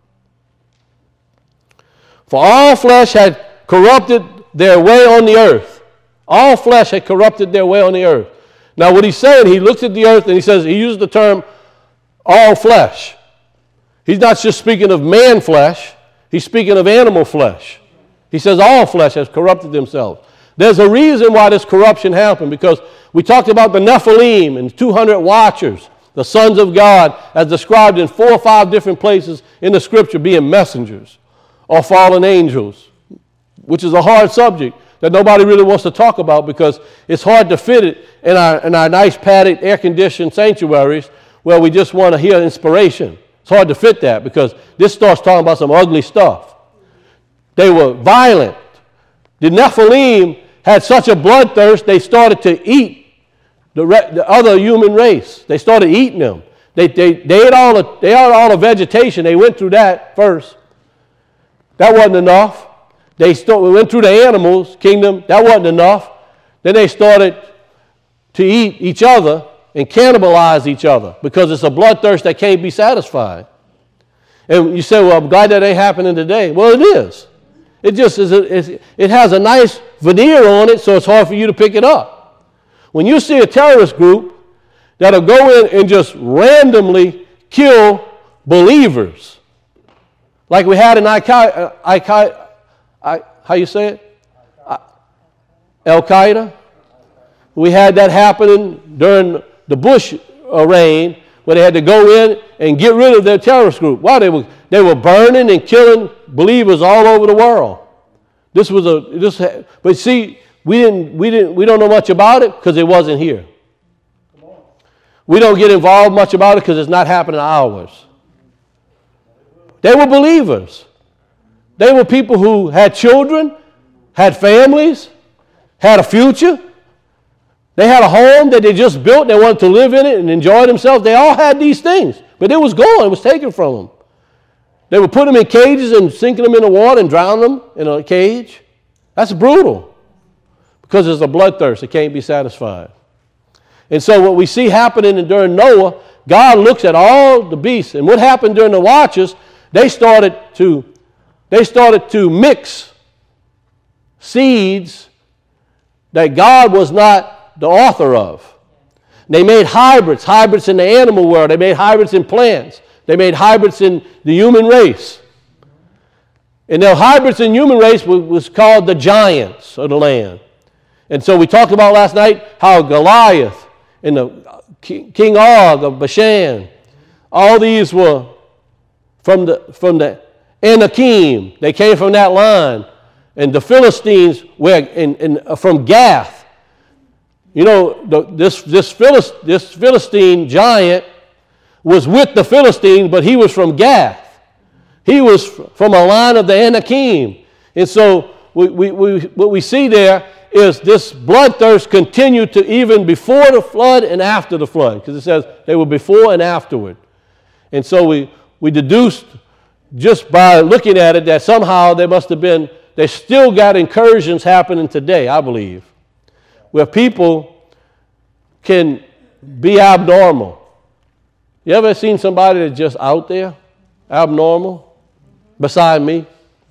For all flesh had corrupted their way on the earth. All flesh had corrupted their way on the earth. Now what he's saying, he looks at the earth and he says, he used the term all flesh. He's not just speaking of man flesh, he's speaking of animal flesh. He says all flesh has corrupted themselves. There's a reason why this corruption happened, because we talked about the Nephilim and two hundred watchers, the sons of God, as described in four or five different places in the scripture, being messengers or fallen angels, which is a hard subject that nobody really wants to talk about because it's hard to fit it in our, in our nice padded, air-conditioned sanctuaries where we just want to hear inspiration. It's hard to fit that because this starts talking about some ugly stuff. They were violent. The Nephilim had such a bloodthirst, they started to eat the, re- the other human race. They started eating them. They, they, they, ate all the, they ate all the vegetation. They went through that first. That wasn't enough. They st- went through the animals kingdom. That wasn't enough. Then they started to eat each other and cannibalize each other because it's a bloodthirst that can't be satisfied. And you say, well, I'm glad that ain't happening today. Well, it is. It just is. A, it has a nice veneer on it, so it's hard for you to pick it up. When you see a terrorist group that'll go in and just randomly kill believers, like we had in Al-Qaeda, I, how you say it? Al-Qaeda. We had that happening during the Bush reign, where they had to go in and get rid of their terrorist group. Why? They were they were burning and killing believers all over the world. This was a this, but see, we didn't we didn't we don't know much about it because it wasn't here. We don't get involved much about it because it's not happening to ours. They were believers. They were people who had children, had families, had a future. They had a home that they just built. They wanted to live in it and enjoy themselves. They all had these things, but it was gone. It was taken from them. They would put them in cages and sinking them in the water and drown them in a cage. That's brutal because there's a bloodthirst that can't be satisfied. And so what we see happening during Noah, God looks at all the beasts. And what happened during the watches, they started to, they started to mix seeds that God was not the author of. They made hybrids, hybrids in the animal world. They made hybrids in plants. They made hybrids in the human race. And the hybrids in human race was, was called the giants of the land. And so we talked about last night how Goliath and the King Og of Bashan, all these were from the from the Anakim. They came from that line. And the Philistines were in, in, uh, from Gath. You know, the, this, this, Philist, this Philistine giant was with the Philistines, but he was from Gath. He was from a line of the Anakim. And so we, we, we, what we see there is this bloodthirst continued to even before the flood and after the flood, because it says they were before and afterward. And so we, we deduced just by looking at it that somehow there must have been, they still got incursions happening today, I believe, where people can be abnormal. You ever seen somebody that's just out there, abnormal, beside me?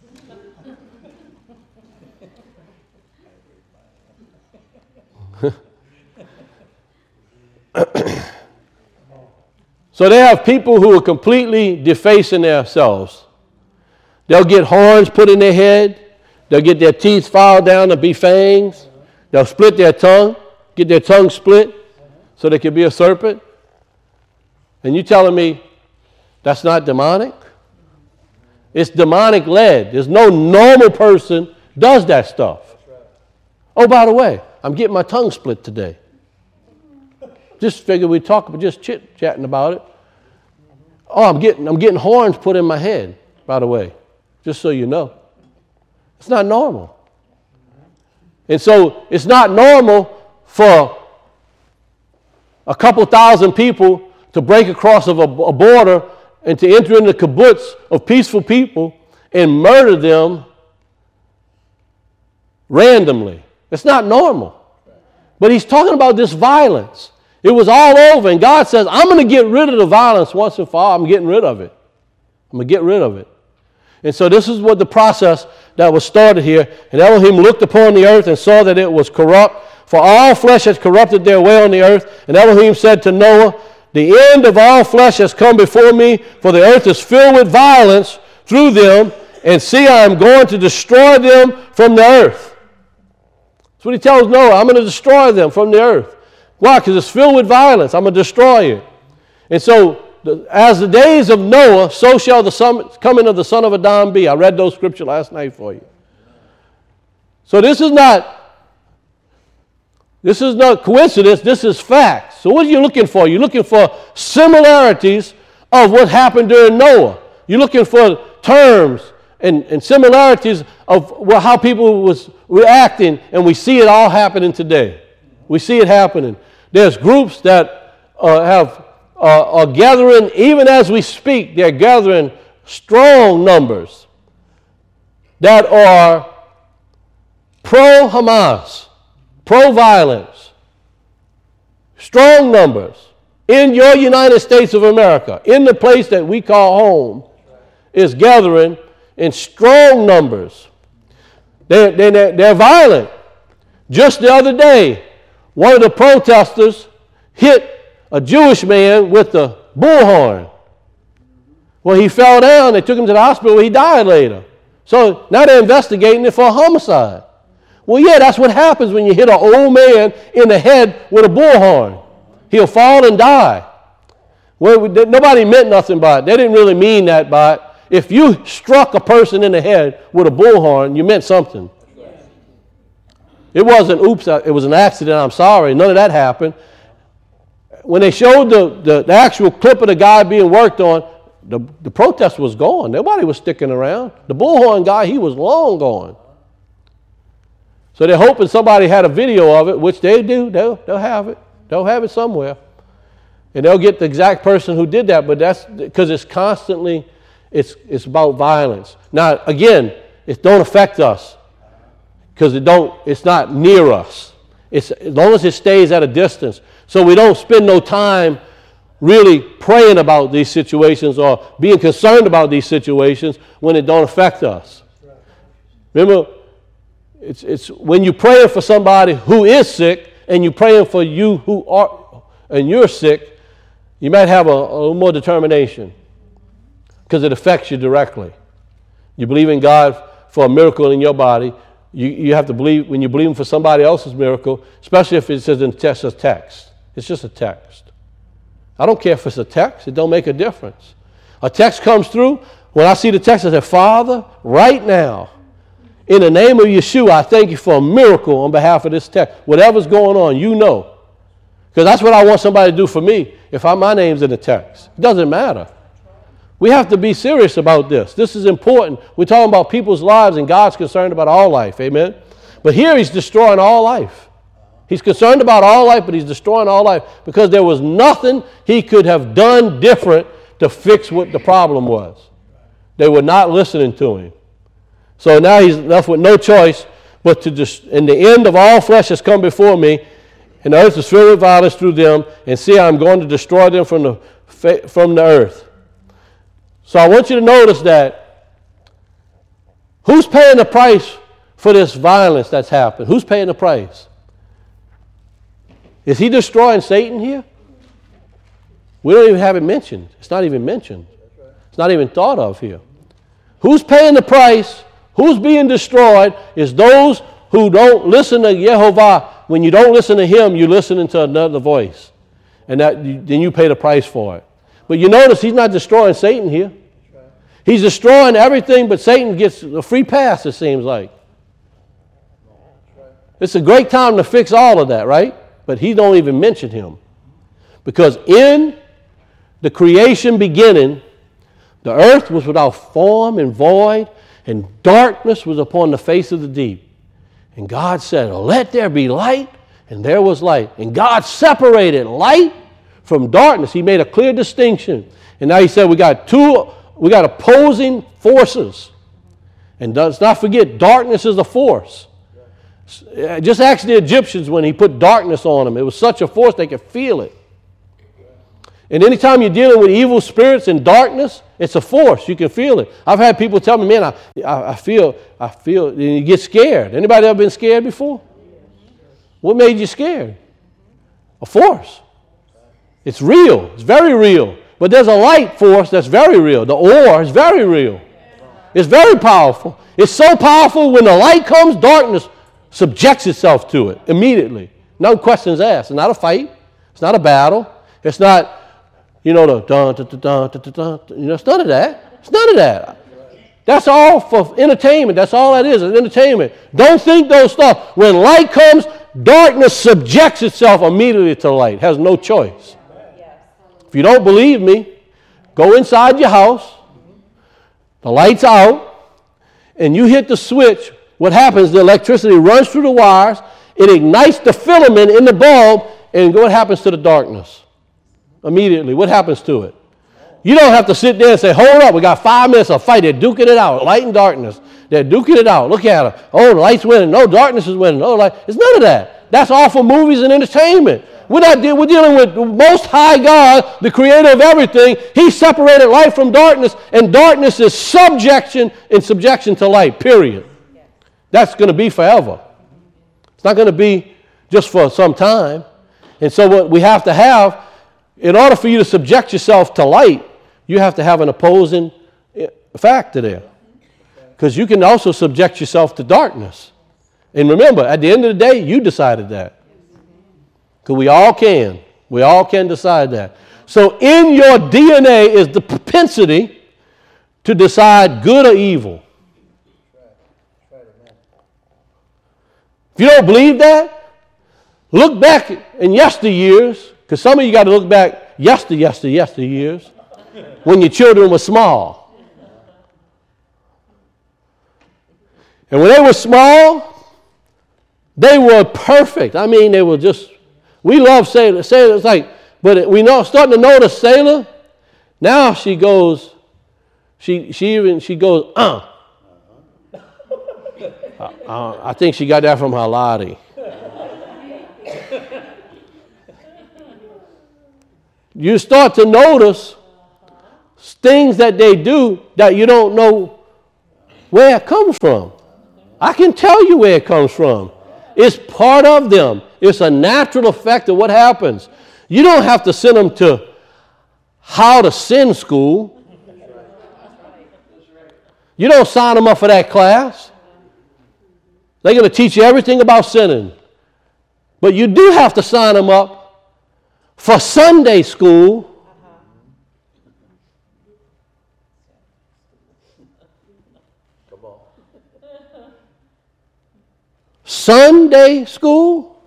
So they have people who are completely defacing themselves. They'll get horns put in their head. They'll get their teeth filed down to be fangs. They'll split their tongue, get their tongue split so they can be a serpent. And you telling me that's not demonic? It's demonic led. There's no normal person does that stuff. Oh, by the way, I'm getting my tongue split today. Just figured we'd talk about just chit-chatting about it. Oh, I'm getting I'm getting horns put in my head, by the way, just so you know. It's not normal. And so it's not normal for a couple thousand people to break across of a, a border and to enter into the kibbutz of peaceful people and murder them randomly. It's not normal. But he's talking about this violence. It was all over, and God says, I'm going to get rid of the violence once and for all. I'm getting rid of it. I'm going to get rid of it. And so this is what the process that was started here. And Elohim looked upon the earth and saw that it was corrupt, for all flesh has corrupted their way on the earth. And Elohim said to Noah, the end of all flesh has come before me, for the earth is filled with violence through them, and see, I am going to destroy them from the earth. That's what he tells Noah. I'm going to destroy them from the earth. Why? Because it's filled with violence. I'm going to destroy it. And so, the, as the days of Noah, so shall the son, coming of the Son of Adam be. I read those scriptures last night for you. So this is not, this is not coincidence. This is fact. So what are you looking for? You're looking for similarities of what happened during Noah. You're looking for terms and, and similarities of well, how people was reacting, and we see it all happening today. We see it happening. There's groups that uh, have uh, are gathering, even as we speak, they're gathering strong numbers that are pro-Hamas, pro-violence, strong numbers in your United States of America, in the place that we call home, is gathering in strong numbers. They're, they're, they're violent. Just the other day, one of the protesters hit a Jewish man with the bullhorn. Well, he fell down. They took him to the hospital. He died later. So now they're investigating it for a homicide. Well, yeah, that's what happens when you hit an old man in the head with a bullhorn. He'll fall and die. Well, nobody meant nothing by it. They didn't really mean that by it. If you struck a person in the head with a bullhorn, you meant something. It wasn't, oops, it was an accident, I'm sorry. None of that happened. When they showed the, the, the actual clip of the guy being worked on, the, the protest was gone. Nobody was sticking around. The bullhorn guy, he was long gone. So they're hoping somebody had a video of it, which they do. They'll, they'll have it. They'll have it somewhere. And they'll get the exact person who did that, but that's because it's constantly, it's, it's about violence. Now, again, it don't affect us because it don't, it's not near us. It's, as long as it stays at a distance. So we don't spend no time really praying about these situations or being concerned about these situations when it don't affect us. Remember, it's, it's when you're praying for somebody who is sick and you're praying for you who are, and you're sick, you might have a, a little more determination because it affects you directly. You believe in God for a miracle in your body. You, you have to believe, when you're believing for somebody else's miracle, especially if it says in text, a text. It's just a text. I don't care if it's a text. It don't make a difference. A text comes through. When I see the text, I say, Father, right now, in the name of Yeshua, I thank you for a miracle on behalf of this text. Whatever's going on, you know. Because that's what I want somebody to do for me if I, my name's in the text. It doesn't matter. We have to be serious about this. This is important. We're talking about people's lives, and God's concerned about all life. Amen? But here he's destroying all life. He's concerned about all life, but he's destroying all life because there was nothing he could have done different to fix what the problem was. They were not listening to him. So now he's left with no choice but to just, in the end of all flesh has come before me, and the earth is filled with violence through them, and see, I'm going to destroy them from the, from the earth. So I want you to notice that who's paying the price for this violence that's happened? Who's paying the price? Is he destroying Satan here? We don't even have it mentioned. It's not even mentioned. It's not even thought of here. Who's paying the price? Who's being destroyed is those who don't listen to Yehovah. When you don't listen to him, you're listening to another voice. And that then you pay the price for it. But you notice he's not destroying Satan here. He's destroying everything, but Satan gets a free pass, it seems like. It's a great time to fix all of that, right? But he don't even mention him. Because in the creation beginning, the earth was without form and void, and darkness was upon the face of the deep. And God said, let there be light, and there was light. And God separated light from darkness. He made a clear distinction. And now he said we got two, we got opposing forces. And let's not forget, darkness is a force. Just ask the Egyptians when he put darkness on them. It was such a force they could feel it. And anytime you're dealing with evil spirits and darkness, it's a force. You can feel it. I've had people tell me, man, I, I, I feel, I feel, and you get scared. Anybody ever been scared before? What made you scared? A force. It's real. It's very real. But there's a light force that's very real. The ore is very real. It's very powerful. It's so powerful when the light comes, darkness subjects itself to it immediately. No questions asked. It's not a fight. It's not a battle. It's not, you know, the dun, dun, dun, dun, dun, dun, dun. You know, it's none of that. It's none of that. That's all for entertainment. That's all that is, is entertainment. Don't think those stuff. When light comes, darkness subjects itself immediately to light. It has no choice. If you don't believe me, go inside your house. The light's out, and you hit the switch. What happens? The electricity runs through the wires. It ignites the filament in the bulb, and what happens to the darkness? Immediately, what happens to it? You don't have to sit there and say, hold up, we got five minutes of fight. They're duking it out, light and darkness. They're duking it out. Look at them. Oh, the light's winning. No, darkness is winning. Oh, light. It's none of that. That's all for movies and entertainment. We're not de- we're dealing with the Most High God, the creator of everything. He separated light from darkness, and darkness is subjection in subjection to light, period. That's going to be forever. It's not going to be just for some time. And so what we have to have, in order for you to subject yourself to light, you have to have an opposing factor there. Because you can also subject yourself to darkness. And remember, at the end of the day, you decided that. Because we all can. We all can decide that. So in your D N A is the propensity to decide good or evil. If you don't believe that, look back in yesteryears, because some of you got to look back yester, yester, yesteryears, when your children were small. And when they were small, they were perfect. I mean, they were just, we love Sailor. Sailor's like, but we know, starting to notice Sailor. Now she goes, she she even, she goes, uh. uh I think she got that from her Lottie. You start to notice things that they do that you don't know where it comes from. I can tell you where it comes from. It's part of them. It's a natural effect of what happens. You don't have to send them to how to sin school. You don't sign them up for that class. They're going to teach you everything about sinning. But you do have to sign them up for Sunday school. Sunday school?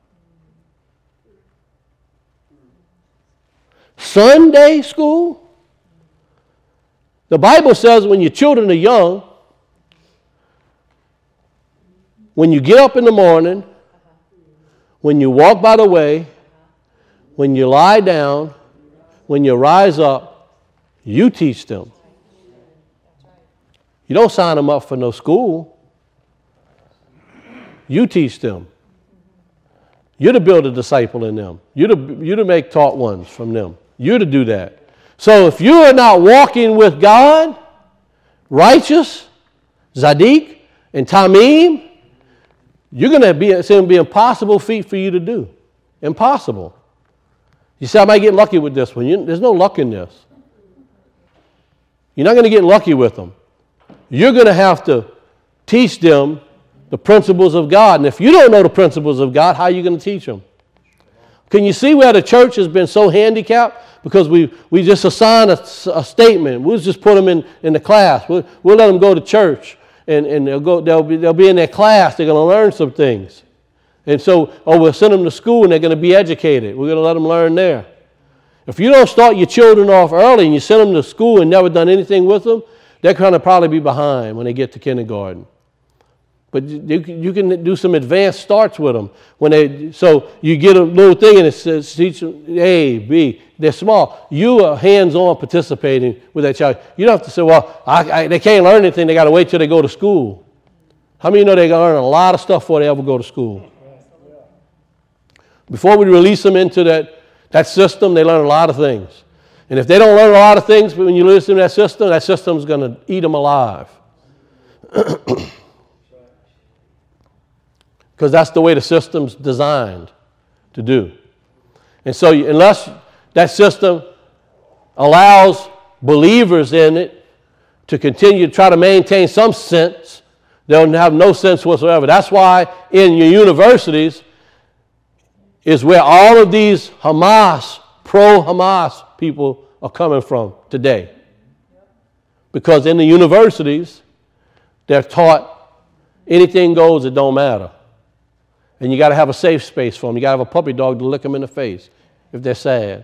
Sunday school? The Bible says when your children are young, when you get up in the morning, when you walk by the way, when you lie down, when you rise up, you teach them. You don't sign them up for no school. You teach them. You're to build a disciple in them. You're to, you're to make taught ones from them. You're to do that. So if you are not walking with God, righteous, Zadik, and Tamim, you're going to be, it's going to be impossible feat for you to do. Impossible. You say, I might get lucky with this one. You, there's no luck in this. You're not going to get lucky with them. You're going to have to teach them the principles of God. And if you don't know the principles of God, how are you going to teach them? Can you see where the church has been so handicapped? Because we, we just assign a, a statement. We'll just put them in, in the class. We'll, we'll let them go to church. And, and they'll, go, they'll, be, they'll be in their class. They're going to learn some things. And so, oh, we'll send them to school and they're going to be educated. We're going to let them learn there. If you don't start your children off early and you send them to school and never done anything with them, they're going to probably be behind when they get to kindergarten. But you, you can do some advanced starts with them. When they, so you get a little thing and it says teach them A, B. They're small. You are hands-on participating with that child. You don't have to say, well, I, I, they can't learn anything. They got to wait till they go to school. How many of you know they got to learn a lot of stuff before they ever go to school? Before we release them into that, that system, they learn a lot of things. And if they don't learn a lot of things when you release them in that system, that system is going to eat them alive. Because that's the way the system's designed to do. And so unless that system allows believers in it to continue to try to maintain some sense, they'll have no sense whatsoever. That's why in your universities is where all of these Hamas, pro-Hamas people are coming from today. Because in the universities, they're taught anything goes, it don't matter. And you got to have a safe space for them. You got to have a puppy dog to lick them in the face if they're sad.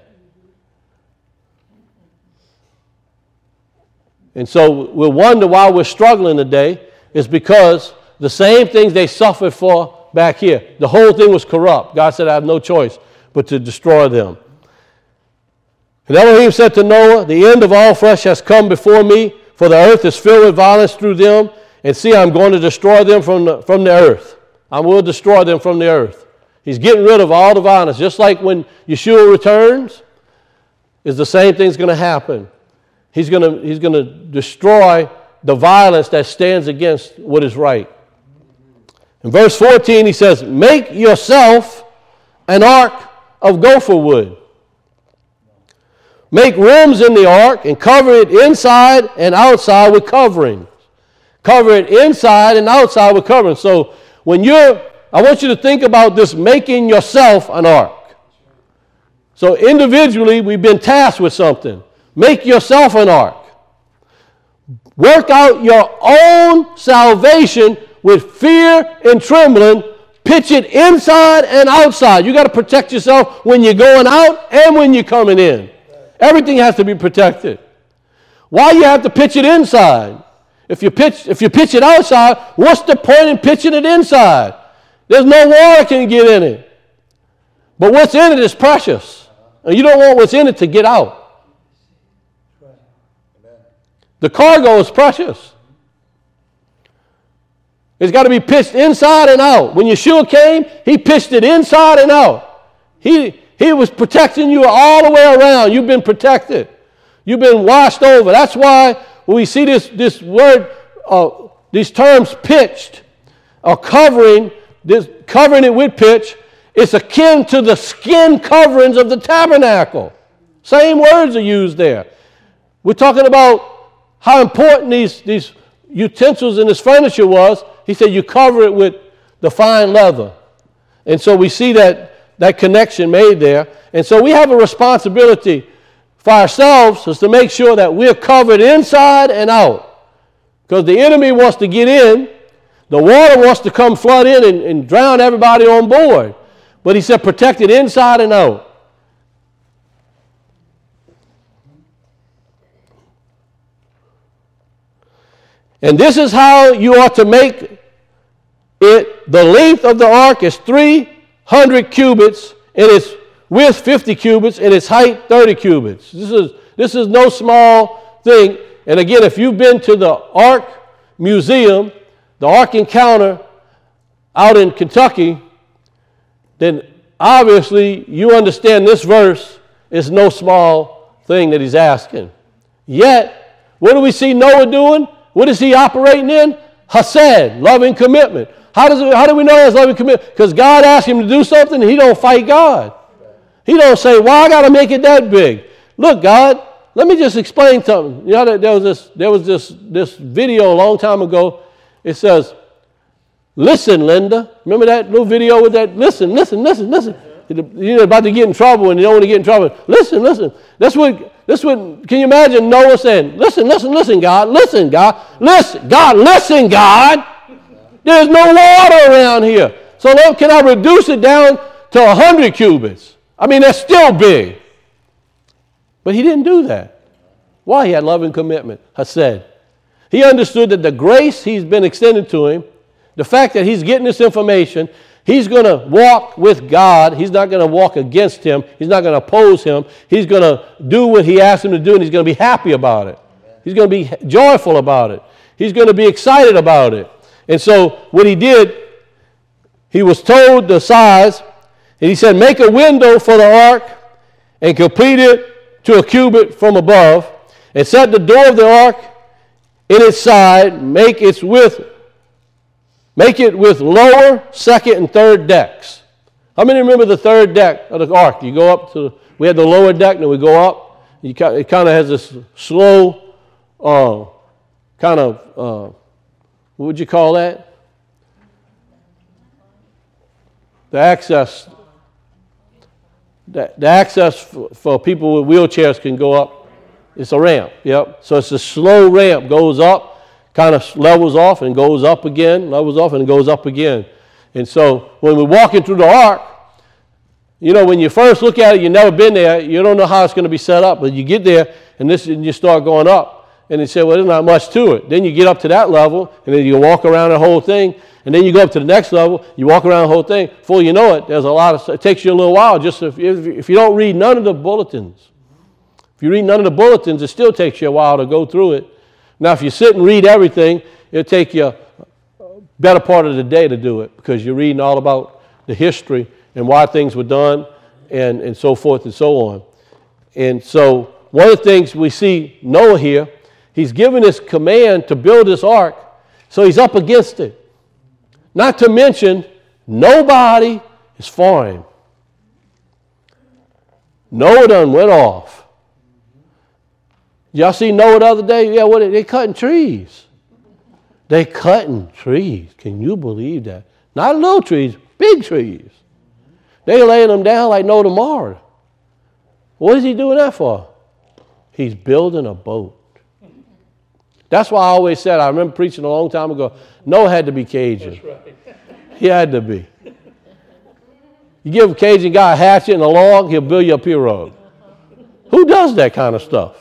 And so we'll wonder why we're struggling today is because the same things they suffered for back here. The whole thing was corrupt. God said, I have no choice but to destroy them. And Elohim said to Noah, the end of all flesh has come before me, for the earth is filled with violence through them. And see, I'm going to destroy them from the, from the earth. I will destroy them from the earth. He's getting rid of all the violence. Just like when Yeshua returns, is the same thing's going to happen. He's going to, he's going to destroy the violence that stands against what is right. In verse fourteen, he says, make yourself an ark of gopher wood. Make rooms in the ark and cover it inside and outside with coverings. Cover it inside and outside with coverings. So when you're, I want you to think about this making yourself an ark. So individually, we've been tasked with something. Make yourself an ark. Work out your own salvation with fear and trembling. Pitch it inside and outside. You got to protect yourself when you're going out and when you're coming in. Everything has to be protected. Why you have to pitch it inside? If you pitch, if you pitch it outside, what's the point in pitching it inside? There's no water can get in it. But what's in it is precious. And you don't want what's in it to get out. The cargo is precious. It's got to be pitched inside and out. When Yeshua came, he pitched it inside and out. He, he was protecting you all the way around. You've been protected. You've been washed over. That's why when we see this, this word, uh, these terms pitched, or covering, this, covering it with pitch, it's akin to the skin coverings of the tabernacle. Same words are used there. We're talking about how important these, these utensils and this furniture was. He said you cover it with the fine leather. And so we see that, that connection made there. And so we have a responsibility for ourselves is to make sure that we're covered inside and out. Because the enemy wants to get in. The water wants to come flood in and, and drown everybody on board. But he said protect it inside and out. And this is how you ought to make it. The length of the ark is three hundred cubits, and its width fifty cubits, and its height thirty cubits. This is, this is no small thing. And again, if you've been to the Ark Museum, the Ark Encounter out in Kentucky, then obviously you understand this verse is no small thing that he's asking. Yet, what do we see Noah doing? What is he operating in? Hesed, loving commitment. How does it, how do we know that's loving commitment? Because God asked him to do something and he don't fight God. He don't say, well, I got to make it that big. Look, God, let me just explain something. You know, there was this, there was this, this video a long time ago. It says, listen, Linda. Remember that little video with that? Listen, listen, listen, listen. You're about to get in trouble and you don't want to get in trouble. Listen, listen. That's what, that's what, can you imagine Noah saying, listen, listen, listen, God. Listen, God. Listen, God, listen, God. There's no water around here. So can I reduce it down to one hundred cubits? I mean, that's still big. But he didn't do that. Why? He had love and commitment. Hesed. He understood that the grace he's been extended to him, The fact that he's getting this information, he's going to walk with God. He's not going to walk against him. He's not going to oppose him. He's going to do what he asked him to do, and he's going to be happy about it. He's going to be joyful about it. He's going to be excited about it. And so what he did, he was told the size, and he said, make a window for the ark and complete it to a cubit from above, and set the door of the ark in its side, make its width, make it with lower, second, and third decks. How many remember the third deck of the ark? You go up to, we had the lower deck, then we go up. You, it kind of has this slow, uh, kind of, uh, what would you call that? The access, the, the access for, for people with wheelchairs can go up. It's a ramp, yep. So it's a slow ramp, goes up, kind of levels off and goes up again, levels off and goes up again. And so when we're walking through the ark, you know, when you first look at it, you've never been there, you don't know how it's going to be set up, but you get there and this and you start going up. And they say, well, there's not much to it. Then you get up to that level, and then you walk around the whole thing, and then you go up to the next level, you walk around the whole thing. Before you know it, there's a lot of, it takes you a little while just if, if, if you don't read none of the bulletins. If you read none of the bulletins, it still takes you a while to go through it. Now, if you sit and read everything, it'll take you a better part of the day to do it because you're reading all about the history and why things were done and, and so forth and so on. And so one of the things we see Noah here, he's given this command to build this ark, so he's up against it. Not to mention, nobody is for him. Noah done went off. Y'all see Noah the other day? Yeah, what? They cutting trees. They cutting trees. Can you believe that? Not little trees, big trees. They laying them down like no tomorrow. What is he doing that for? He's building a boat. That's why I always said, I remember preaching a long time ago, Noah had to be Cajun. That's right. He had to be. You give a Cajun guy a hatchet and a log, he'll build you a pirogue. Who does that kind of stuff?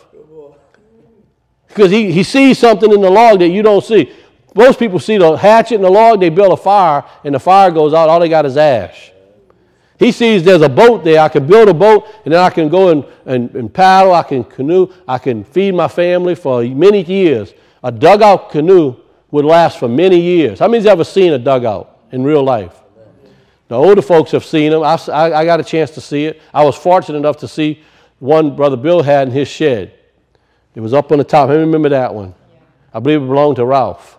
Because he, he sees something in the log that you don't see. Most people see the hatchet and the log, they build a fire, and the fire goes out, all they got is ash. He sees there's a boat there, I can build a boat, and then I can go and, and, and paddle, I can canoe, I can feed my family for many years. A dugout canoe would last for many years. How many's ever seen a dugout in real life? The older folks have seen them. I, I, I got a chance to see it. I was fortunate enough to see one Brother Bill had in his shed. It was up on the top. I remember that one. I believe it belonged to Ralph.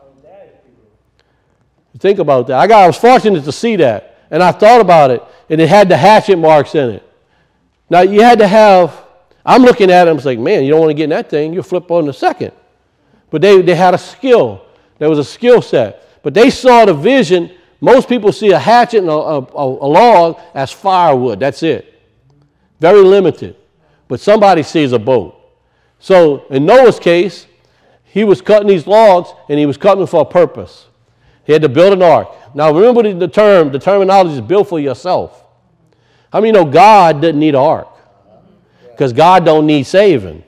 Think about that. I, got, I was fortunate to see that, and I thought about it, and it had the hatchet marks in it. Now, you had to have, I'm looking at it, I'm like, man, you don't want to get in that thing, you'll flip on the second. But they, they had a skill. There was a skill set. But they saw the vision. Most people see a hatchet and a, a, a log as firewood. That's it. Very limited. But somebody sees a boat. So in Noah's case, he was cutting these logs, and he was cutting them for a purpose. He had to build an ark. Now remember the term, the terminology is built for yourself. How many know God doesn't need an ark? Because God don't need saving.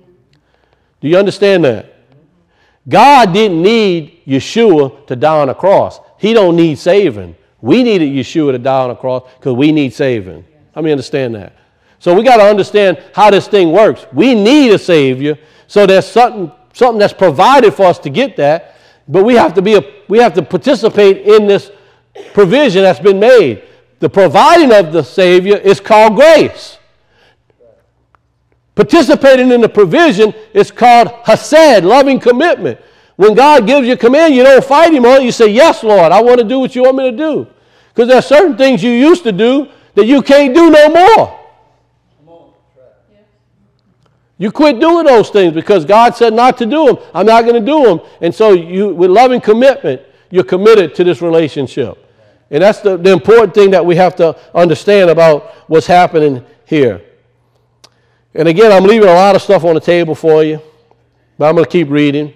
Do you understand that? God didn't need Yeshua to die on a cross. He don't need saving. We needed Yeshua to die on a cross because we need saving. How many understand that? So we got to understand how this thing works. We need a Savior, so there's something, something that's provided for us to get that, but we have to be a, we have to participate in this provision that's been made. The providing of the Savior is called grace. Participating in the provision is called hesed, loving commitment. When God gives you a command, you don't fight him on it. You say, yes, Lord, I want to do what you want me to do. Because there are certain things you used to do that you can't do no more. You quit doing those things because God said not to do them. I'm not going to do them. And so you, with loving commitment, you're committed to this relationship. And that's the, the important thing that we have to understand about what's happening here. And again, I'm leaving a lot of stuff on the table for you, but I'm going to keep reading.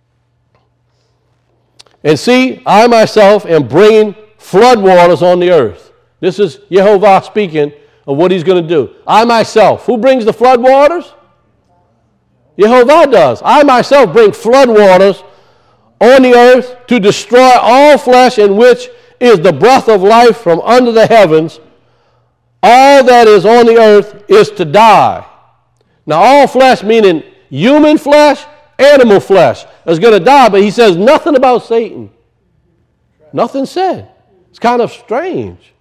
And see, I myself am bringing flood waters on the earth. This is Yehovah speaking of what he's going to do. I myself. Who brings the flood waters? Yehovah does. I myself bring flood waters on the earth to destroy all flesh, in which is the breath of life from under the heavens. All that is on the earth is to die. Now, all flesh meaning human flesh, animal flesh is going to die, but he says nothing about Satan. Nothing said. It's kind of strange.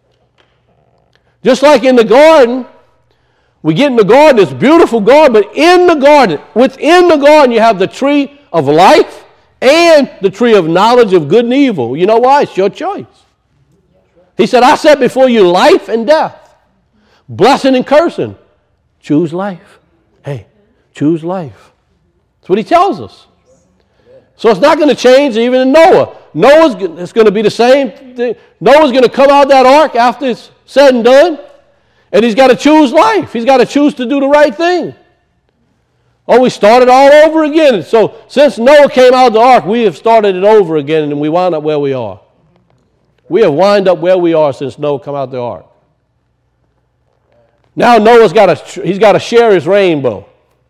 Just like in the garden, we get in the garden, this beautiful garden, but in the garden, within the garden, you have the tree of life and the tree of knowledge of good and evil. You know why? It's your choice. He said, I set before you life and death, blessing and cursing. Choose life. Hey, choose life. That's what he tells us. So it's not going to change even in Noah. Noah's it's going to be the same thing. Noah's going to come out of that ark after it's said and done, and he's got to choose life. He's got to choose to do the right thing. Oh, we started all over again. So since Noah came out of the ark, we have started it over again, and we wound up where we are. We have wound up where we are since Noah come out of the ark. Now Noah's got to he's got to share his rainbow.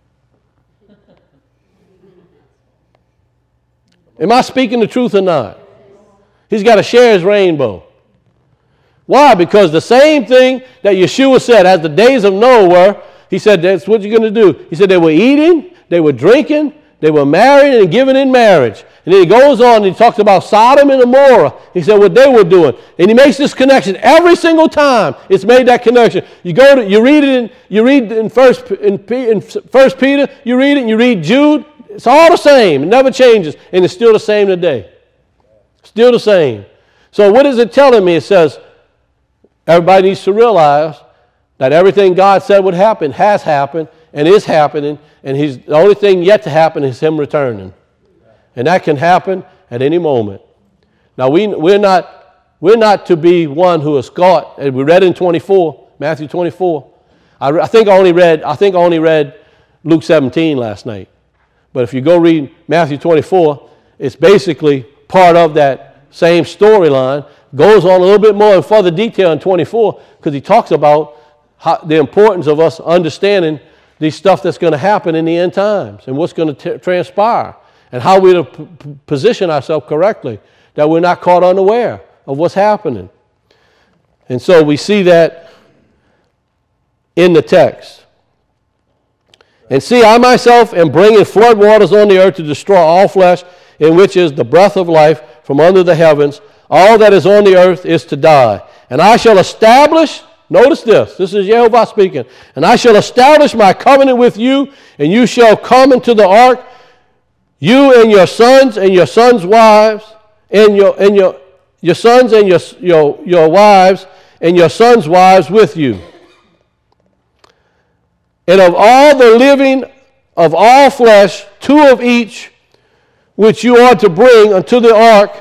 Am I speaking the truth or not? He's got to share his rainbow. Why? Because the same thing that Yeshua said, as the days of Noah were, he said, that's what you're going to do. He said they were eating, they were drinking, they were married and giving in marriage. And then he goes on and he talks about Sodom and Gomorrah. He said what they were doing. And he makes this connection every single time. It's made that connection. You go to, you read it in, you read in First in, in First Peter, you read it and you read Jude. It's all the same. It never changes. And it's still the same today. Still the same. So what is it telling me? It says everybody needs to realize that everything God said would happen has happened and is happening, and he's, the only thing yet to happen is him returning. And that can happen at any moment. Now, we, we're, not, we're not to be one who is caught. And we read in twenty-four, Matthew twenty-four. I, I, think I, only read, I think I only read Luke seventeen last night. But if you go read Matthew twenty-four, it's basically part of that same storyline. Goes on a little bit more in further detail in twenty-four, because he talks about how, the importance of us understanding the stuff that's going to happen in the end times and what's going to t- transpire and how we're to p- position ourselves correctly, that we're not caught unaware of what's happening. And so we see that in the text. And see, I myself am bringing flood waters on the earth to destroy all flesh, in which is the breath of life from under the heavens. All that is on the earth is to die. And I shall establish, notice this, this is Jehovah speaking, and I shall establish my covenant with you, and you shall come into the ark, you and your sons and your sons' wives, and your and your your sons and your your, your wives, and your sons' wives with you. And of all the living of all flesh, two of each, which you are to bring unto the ark,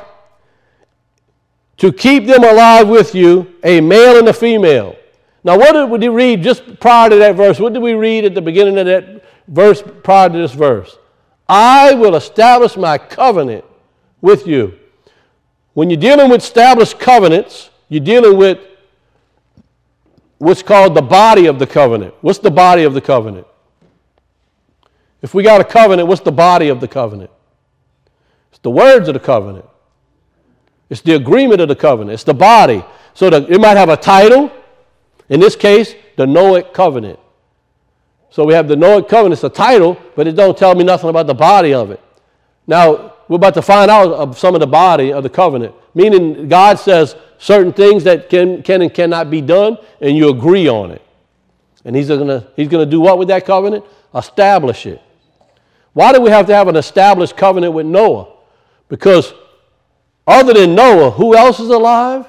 to keep them alive with you, a male and a female. Now, what did we read just prior to that verse? What did we read at the beginning of that verse prior to this verse? I will establish my covenant with you. When you're dealing with established covenants, you're dealing with what's called the body of the covenant. What's the body of the covenant? If we got a covenant, what's the body of the covenant? It's the words of the covenant. It's the agreement of the covenant. It's the body. So the, it might have a title. In this case, the Noahic covenant. So we have the Noahic covenant. It's a title, but it don't tell me nothing about the body of it. Now, we're about to find out of some of the body of the covenant. Meaning God says certain things that can, can and cannot be done, and you agree on it. And he's going to he's going to do what with that covenant? Establish it. Why do we have to have an established covenant with Noah? Because other than Noah, who else is alive?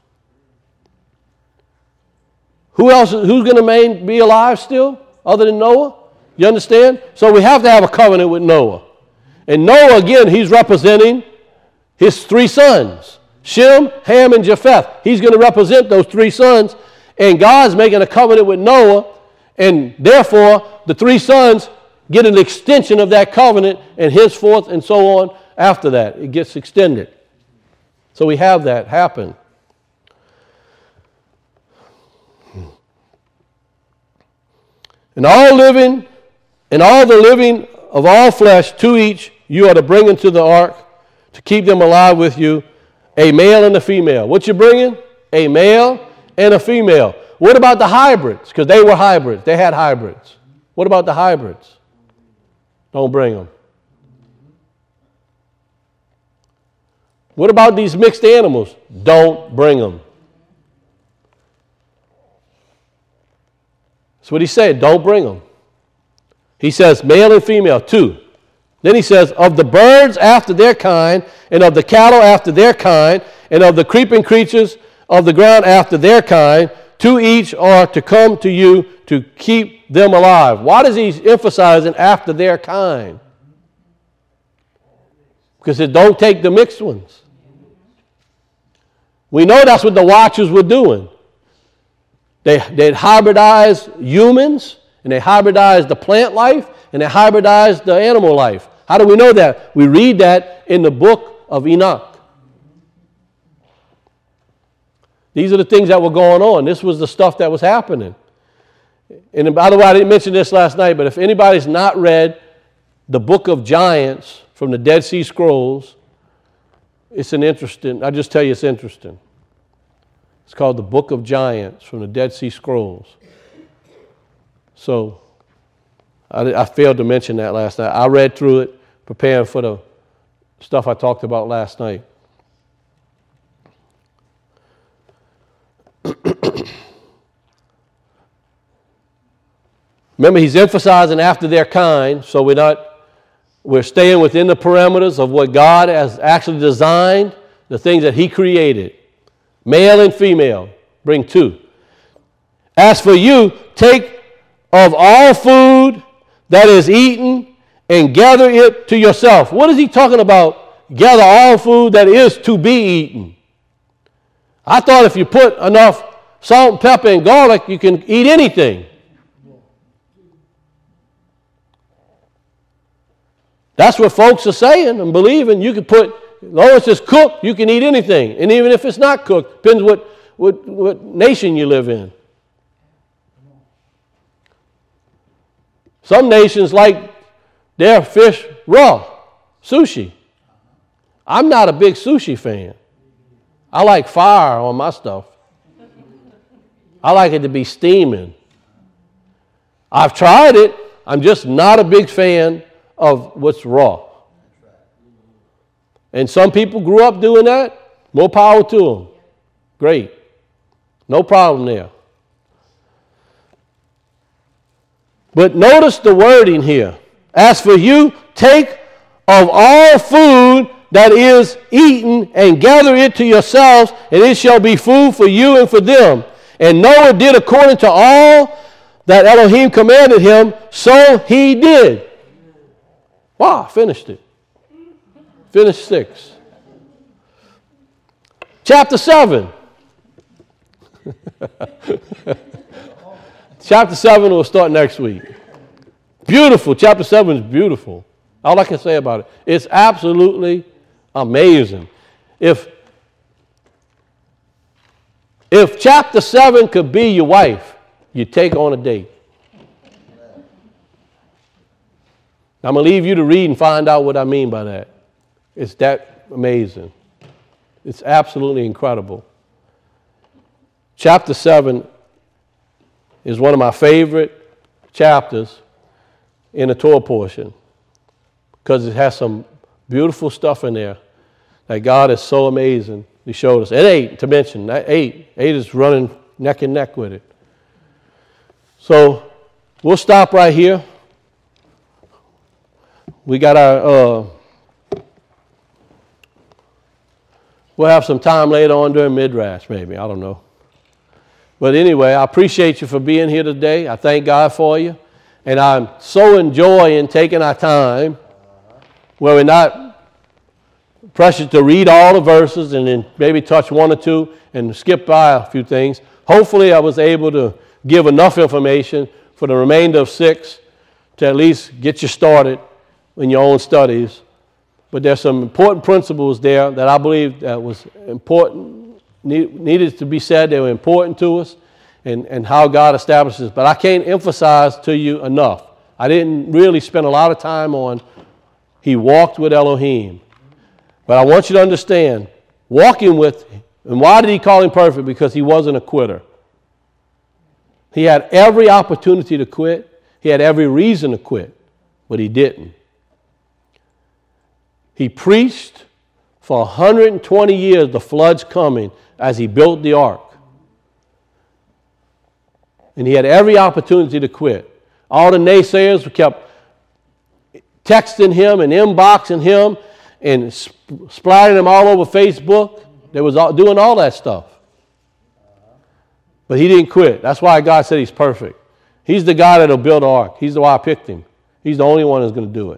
Who else? Who's going to be alive still other than Noah? You understand? So we have to have a covenant with Noah. And Noah, again, he's representing his three sons, Shem, Ham, and Japheth. He's going to represent those three sons. And God's making a covenant with Noah. And therefore, the three sons get an extension of that covenant, and henceforth and so on after that. It gets extended. So we have that happen. And all living, and all the living of all flesh, to each you are to bring into the ark, to keep them alive with you, a male and a female. What you bringing? A male and a female. What about the hybrids? Because they were hybrids. They had hybrids. What about the hybrids? Don't bring them. What about these mixed animals? Don't bring them. That's what he said. Don't bring them. He says male and female, two. Then he says, of the birds after their kind, and of the cattle after their kind, and of the creeping creatures of the ground after their kind, two each are to come to you to keep them alive. Why does he emphasize after their kind? Because it don't take the mixed ones. We know that's what the Watchers were doing. They, they'd hybridize humans, and they hybridized the plant life, and they hybridized the animal life. How do we know that? We read that in the book of Enoch. These are the things that were going on. This was the stuff that was happening. And by the way, I didn't mention this last night, but if anybody's not read the book of Giants from the Dead Sea Scrolls, it's an interesting, I just tell you it's interesting. It's called the Book of Giants from the Dead Sea Scrolls. So I, I failed to mention that last night. I read through it, preparing for the stuff I talked about last night. Remember, he's emphasizing after their kind, so we're not, we're staying within the parameters of what God has actually designed, the things that he created. Male and female, bring two. As for you, take of all food that is eaten and gather it to yourself. What is he talking about? Gather all food that is to be eaten. I thought if you put enough salt and pepper and garlic, you can eat anything. That's what folks are saying and believing. You can put, as long as it's cooked, you can eat anything. And even if it's not cooked, depends what, what, what nation you live in. Some nations like their fish raw, sushi. I'm not a big sushi fan. I like fire on my stuff. I like it to be steaming. I've tried it. I'm just not a big fan of what's raw. And some people grew up doing that. More power to them. Great. No problem there. But notice the wording here. As for you, take of all food that is eaten and gather it to yourselves, and it shall be food for you and for them. And Noah did according to all that Elohim commanded him, so he did. Wow, finished it. Finished six. Chapter seven. Chapter seven will start next week. Beautiful. Chapter seven is beautiful. All I can say about it. It's absolutely amazing. If, if chapter seven could be your wife, you take on a date. I'm going to leave you to read and find out what I mean by that. It's that amazing. It's absolutely incredible. Chapter seven is one of my favorite chapters in the Torah portion because it has some beautiful stuff in there that God is so amazing. He showed us. And eight, to mention, that eight. Eight is running neck and neck with it. So we'll stop right here. We got our, uh, we'll have some time later on during Midrash, maybe. I don't know. But anyway, I appreciate you for being here today. I thank God for you. And I'm so enjoying taking our time where we're not pressured to read all the verses and then maybe touch one or two and skip by a few things. Hopefully I was able to give enough information for the remainder of six to at least get you started in your own studies. But there's some important principles there that I believe that was important, need, needed to be said. They were important to us and, and how God establishes. But I can't emphasize to you enough. I didn't really spend a lot of time on he walked with Elohim. But I want you to understand, walking with him, and why did he call him perfect? Because he wasn't a quitter. He had every opportunity to quit. He had every reason to quit, but he didn't. He preached for one hundred twenty years the flood's coming as he built the ark. And he had every opportunity to quit. All the naysayers kept texting him and inboxing him and sp- splattering him all over Facebook. They was all, doing all that stuff. But he didn't quit. That's why God said he's perfect. He's the guy that'll build the ark. He's the why I picked him. He's the only one that's going to do it.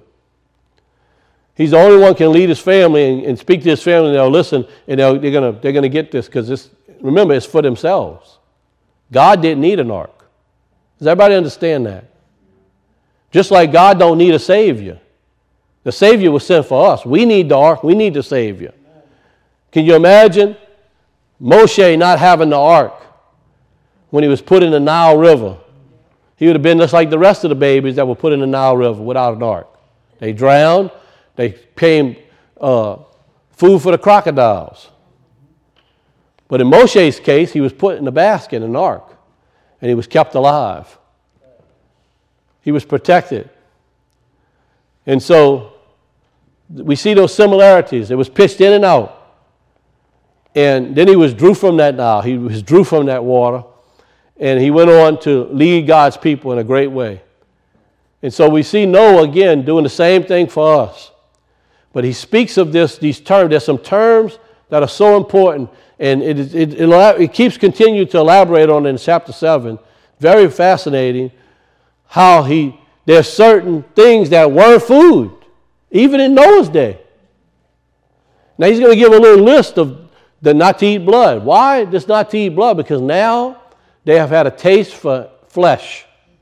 He's the only one who can lead his family and, and speak to his family, and they'll listen, and they'll, they're going to they're going to get this because this. Remember, it's for themselves. God didn't need an ark. Does everybody understand that? Just like God don't need a Savior. The Savior was sent for us. We need the ark. We need the Savior. Can you imagine Moshe not having the ark when he was put in the Nile River? He would have been just like the rest of the babies that were put in the Nile River without an ark. They drowned. They became uh, food for the crocodiles. But in Moshe's case, he was put in a basket, an ark, and he was kept alive. He was protected. And so we see those similarities. It was pitched in and out. And then he withdrew from that Nile. He withdrew from that water. And he went on to lead God's people in a great way. And so we see Noah again doing the same thing for us. But he speaks of this, these terms. There's some terms that are so important. And it, it, it, it keeps continuing to elaborate on it in chapter seven. Very fascinating how he, there's certain things that weren't food, even in Noah's day. Now he's going to give a little list of the not to eat blood. Why this not to eat blood? Because now they have had a taste for flesh.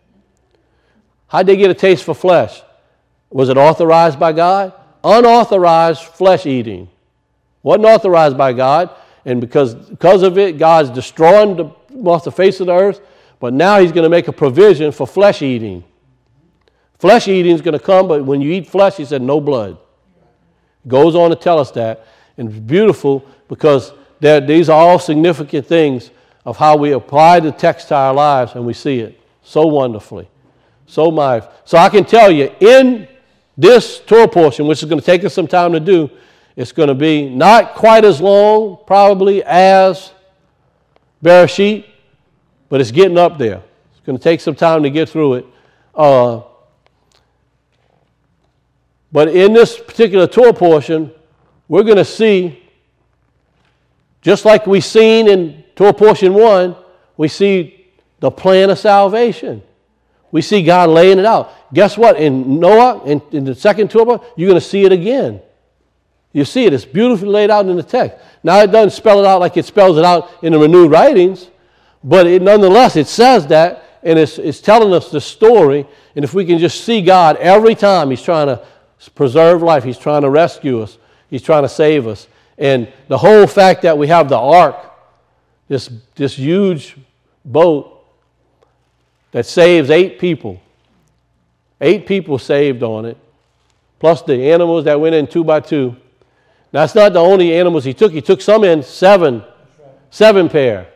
How'd they get a taste for flesh? Was it authorized by God? Unauthorized flesh eating. Wasn't authorized by God. And because, because of it, God's destroying the, off the face of the earth. But now he's going to make a provision for flesh eating. Flesh eating is going to come, but when you eat flesh, he said, no blood. Goes on to tell us that. And it's beautiful because these are all significant things of how we apply the text to our lives, and we see it so wonderfully. So my, so I can tell you, in this Torah portion, which is going to take us some time to do, it's going to be not quite as long, probably, as Bereshit, but it's getting up there. It's going to take some time to get through it. Uh, but in this particular Torah portion, we're going to see, just like we've seen in Torah portion one, we see the plan of salvation. We see God laying it out. Guess what? In Noah, in, in the second Torah, you're going to see it again. You see it. It's beautifully laid out in the text. Now, it doesn't spell it out like it spells it out in the renewed writings, but it, nonetheless, it says that, and it's, it's telling us the story. And if we can just see God every time, he's trying to preserve life. He's trying to rescue us. He's trying to save us. And the whole fact that we have the ark, this, this huge boat that saves eight people, eight people saved on it, plus the animals that went in two by two. Now, that's not the only animals he took. He took some in seven, seven pair.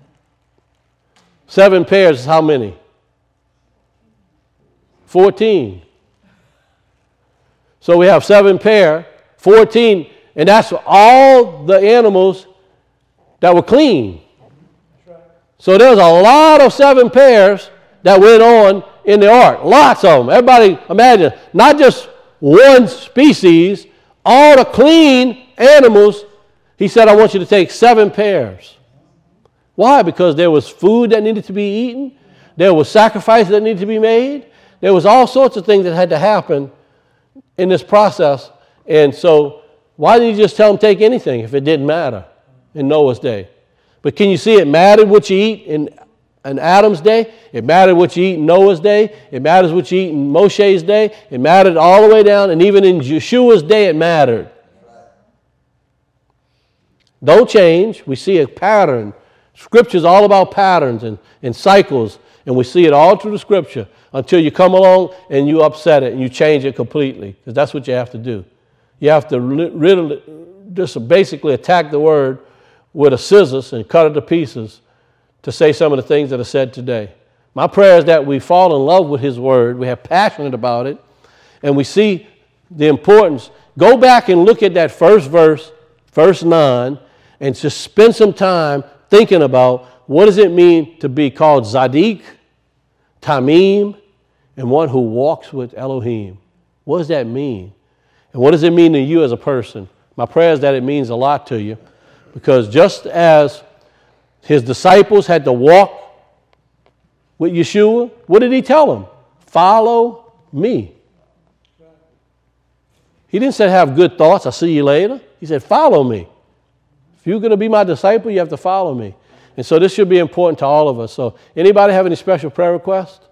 Seven pairs is how many? Fourteen. So we have seven pair, fourteen, and that's all the animals that were clean. So there's a lot of seven pairs that went on in the ark. Lots of them. Everybody imagine, not just one species, all the clean animals. He said, I want you to take seven pairs. Why? Because there was food that needed to be eaten. There was sacrifices that needed to be made. There was all sorts of things that had to happen in this process. And so why didn't he just tell them take anything if it didn't matter in Noah's day? But can you see it mattered what you eat in, in Adam's day? It mattered what you eat in Noah's day. It matters what you eat in Moshe's day. It mattered all the way down. And even in Yeshua's day, it mattered. Don't change. We see a pattern. Scripture's all about patterns and, and cycles. And we see it all through the Scripture until you come along and you upset it and you change it completely. Because that's what you have to do. you have to really just basically attack the word with a scissors and cut it to pieces to say some of the things that are said today. My prayer is that we fall in love with his word, we have passionate about it, and we see the importance. Go back and look at that first verse, verse nine, and just spend some time thinking about what does it mean to be called Zadik, Tamim, and one who walks with Elohim. What does that mean? And what does it mean to you as a person? My prayer is that it means a lot to you, because just as his disciples had to walk with Yeshua, what did he tell them? Follow me. He didn't say have good thoughts, I'll see you later. He said follow me. If you're going to be my disciple, you have to follow me. And so this should be important to all of us. So anybody have any special prayer requests?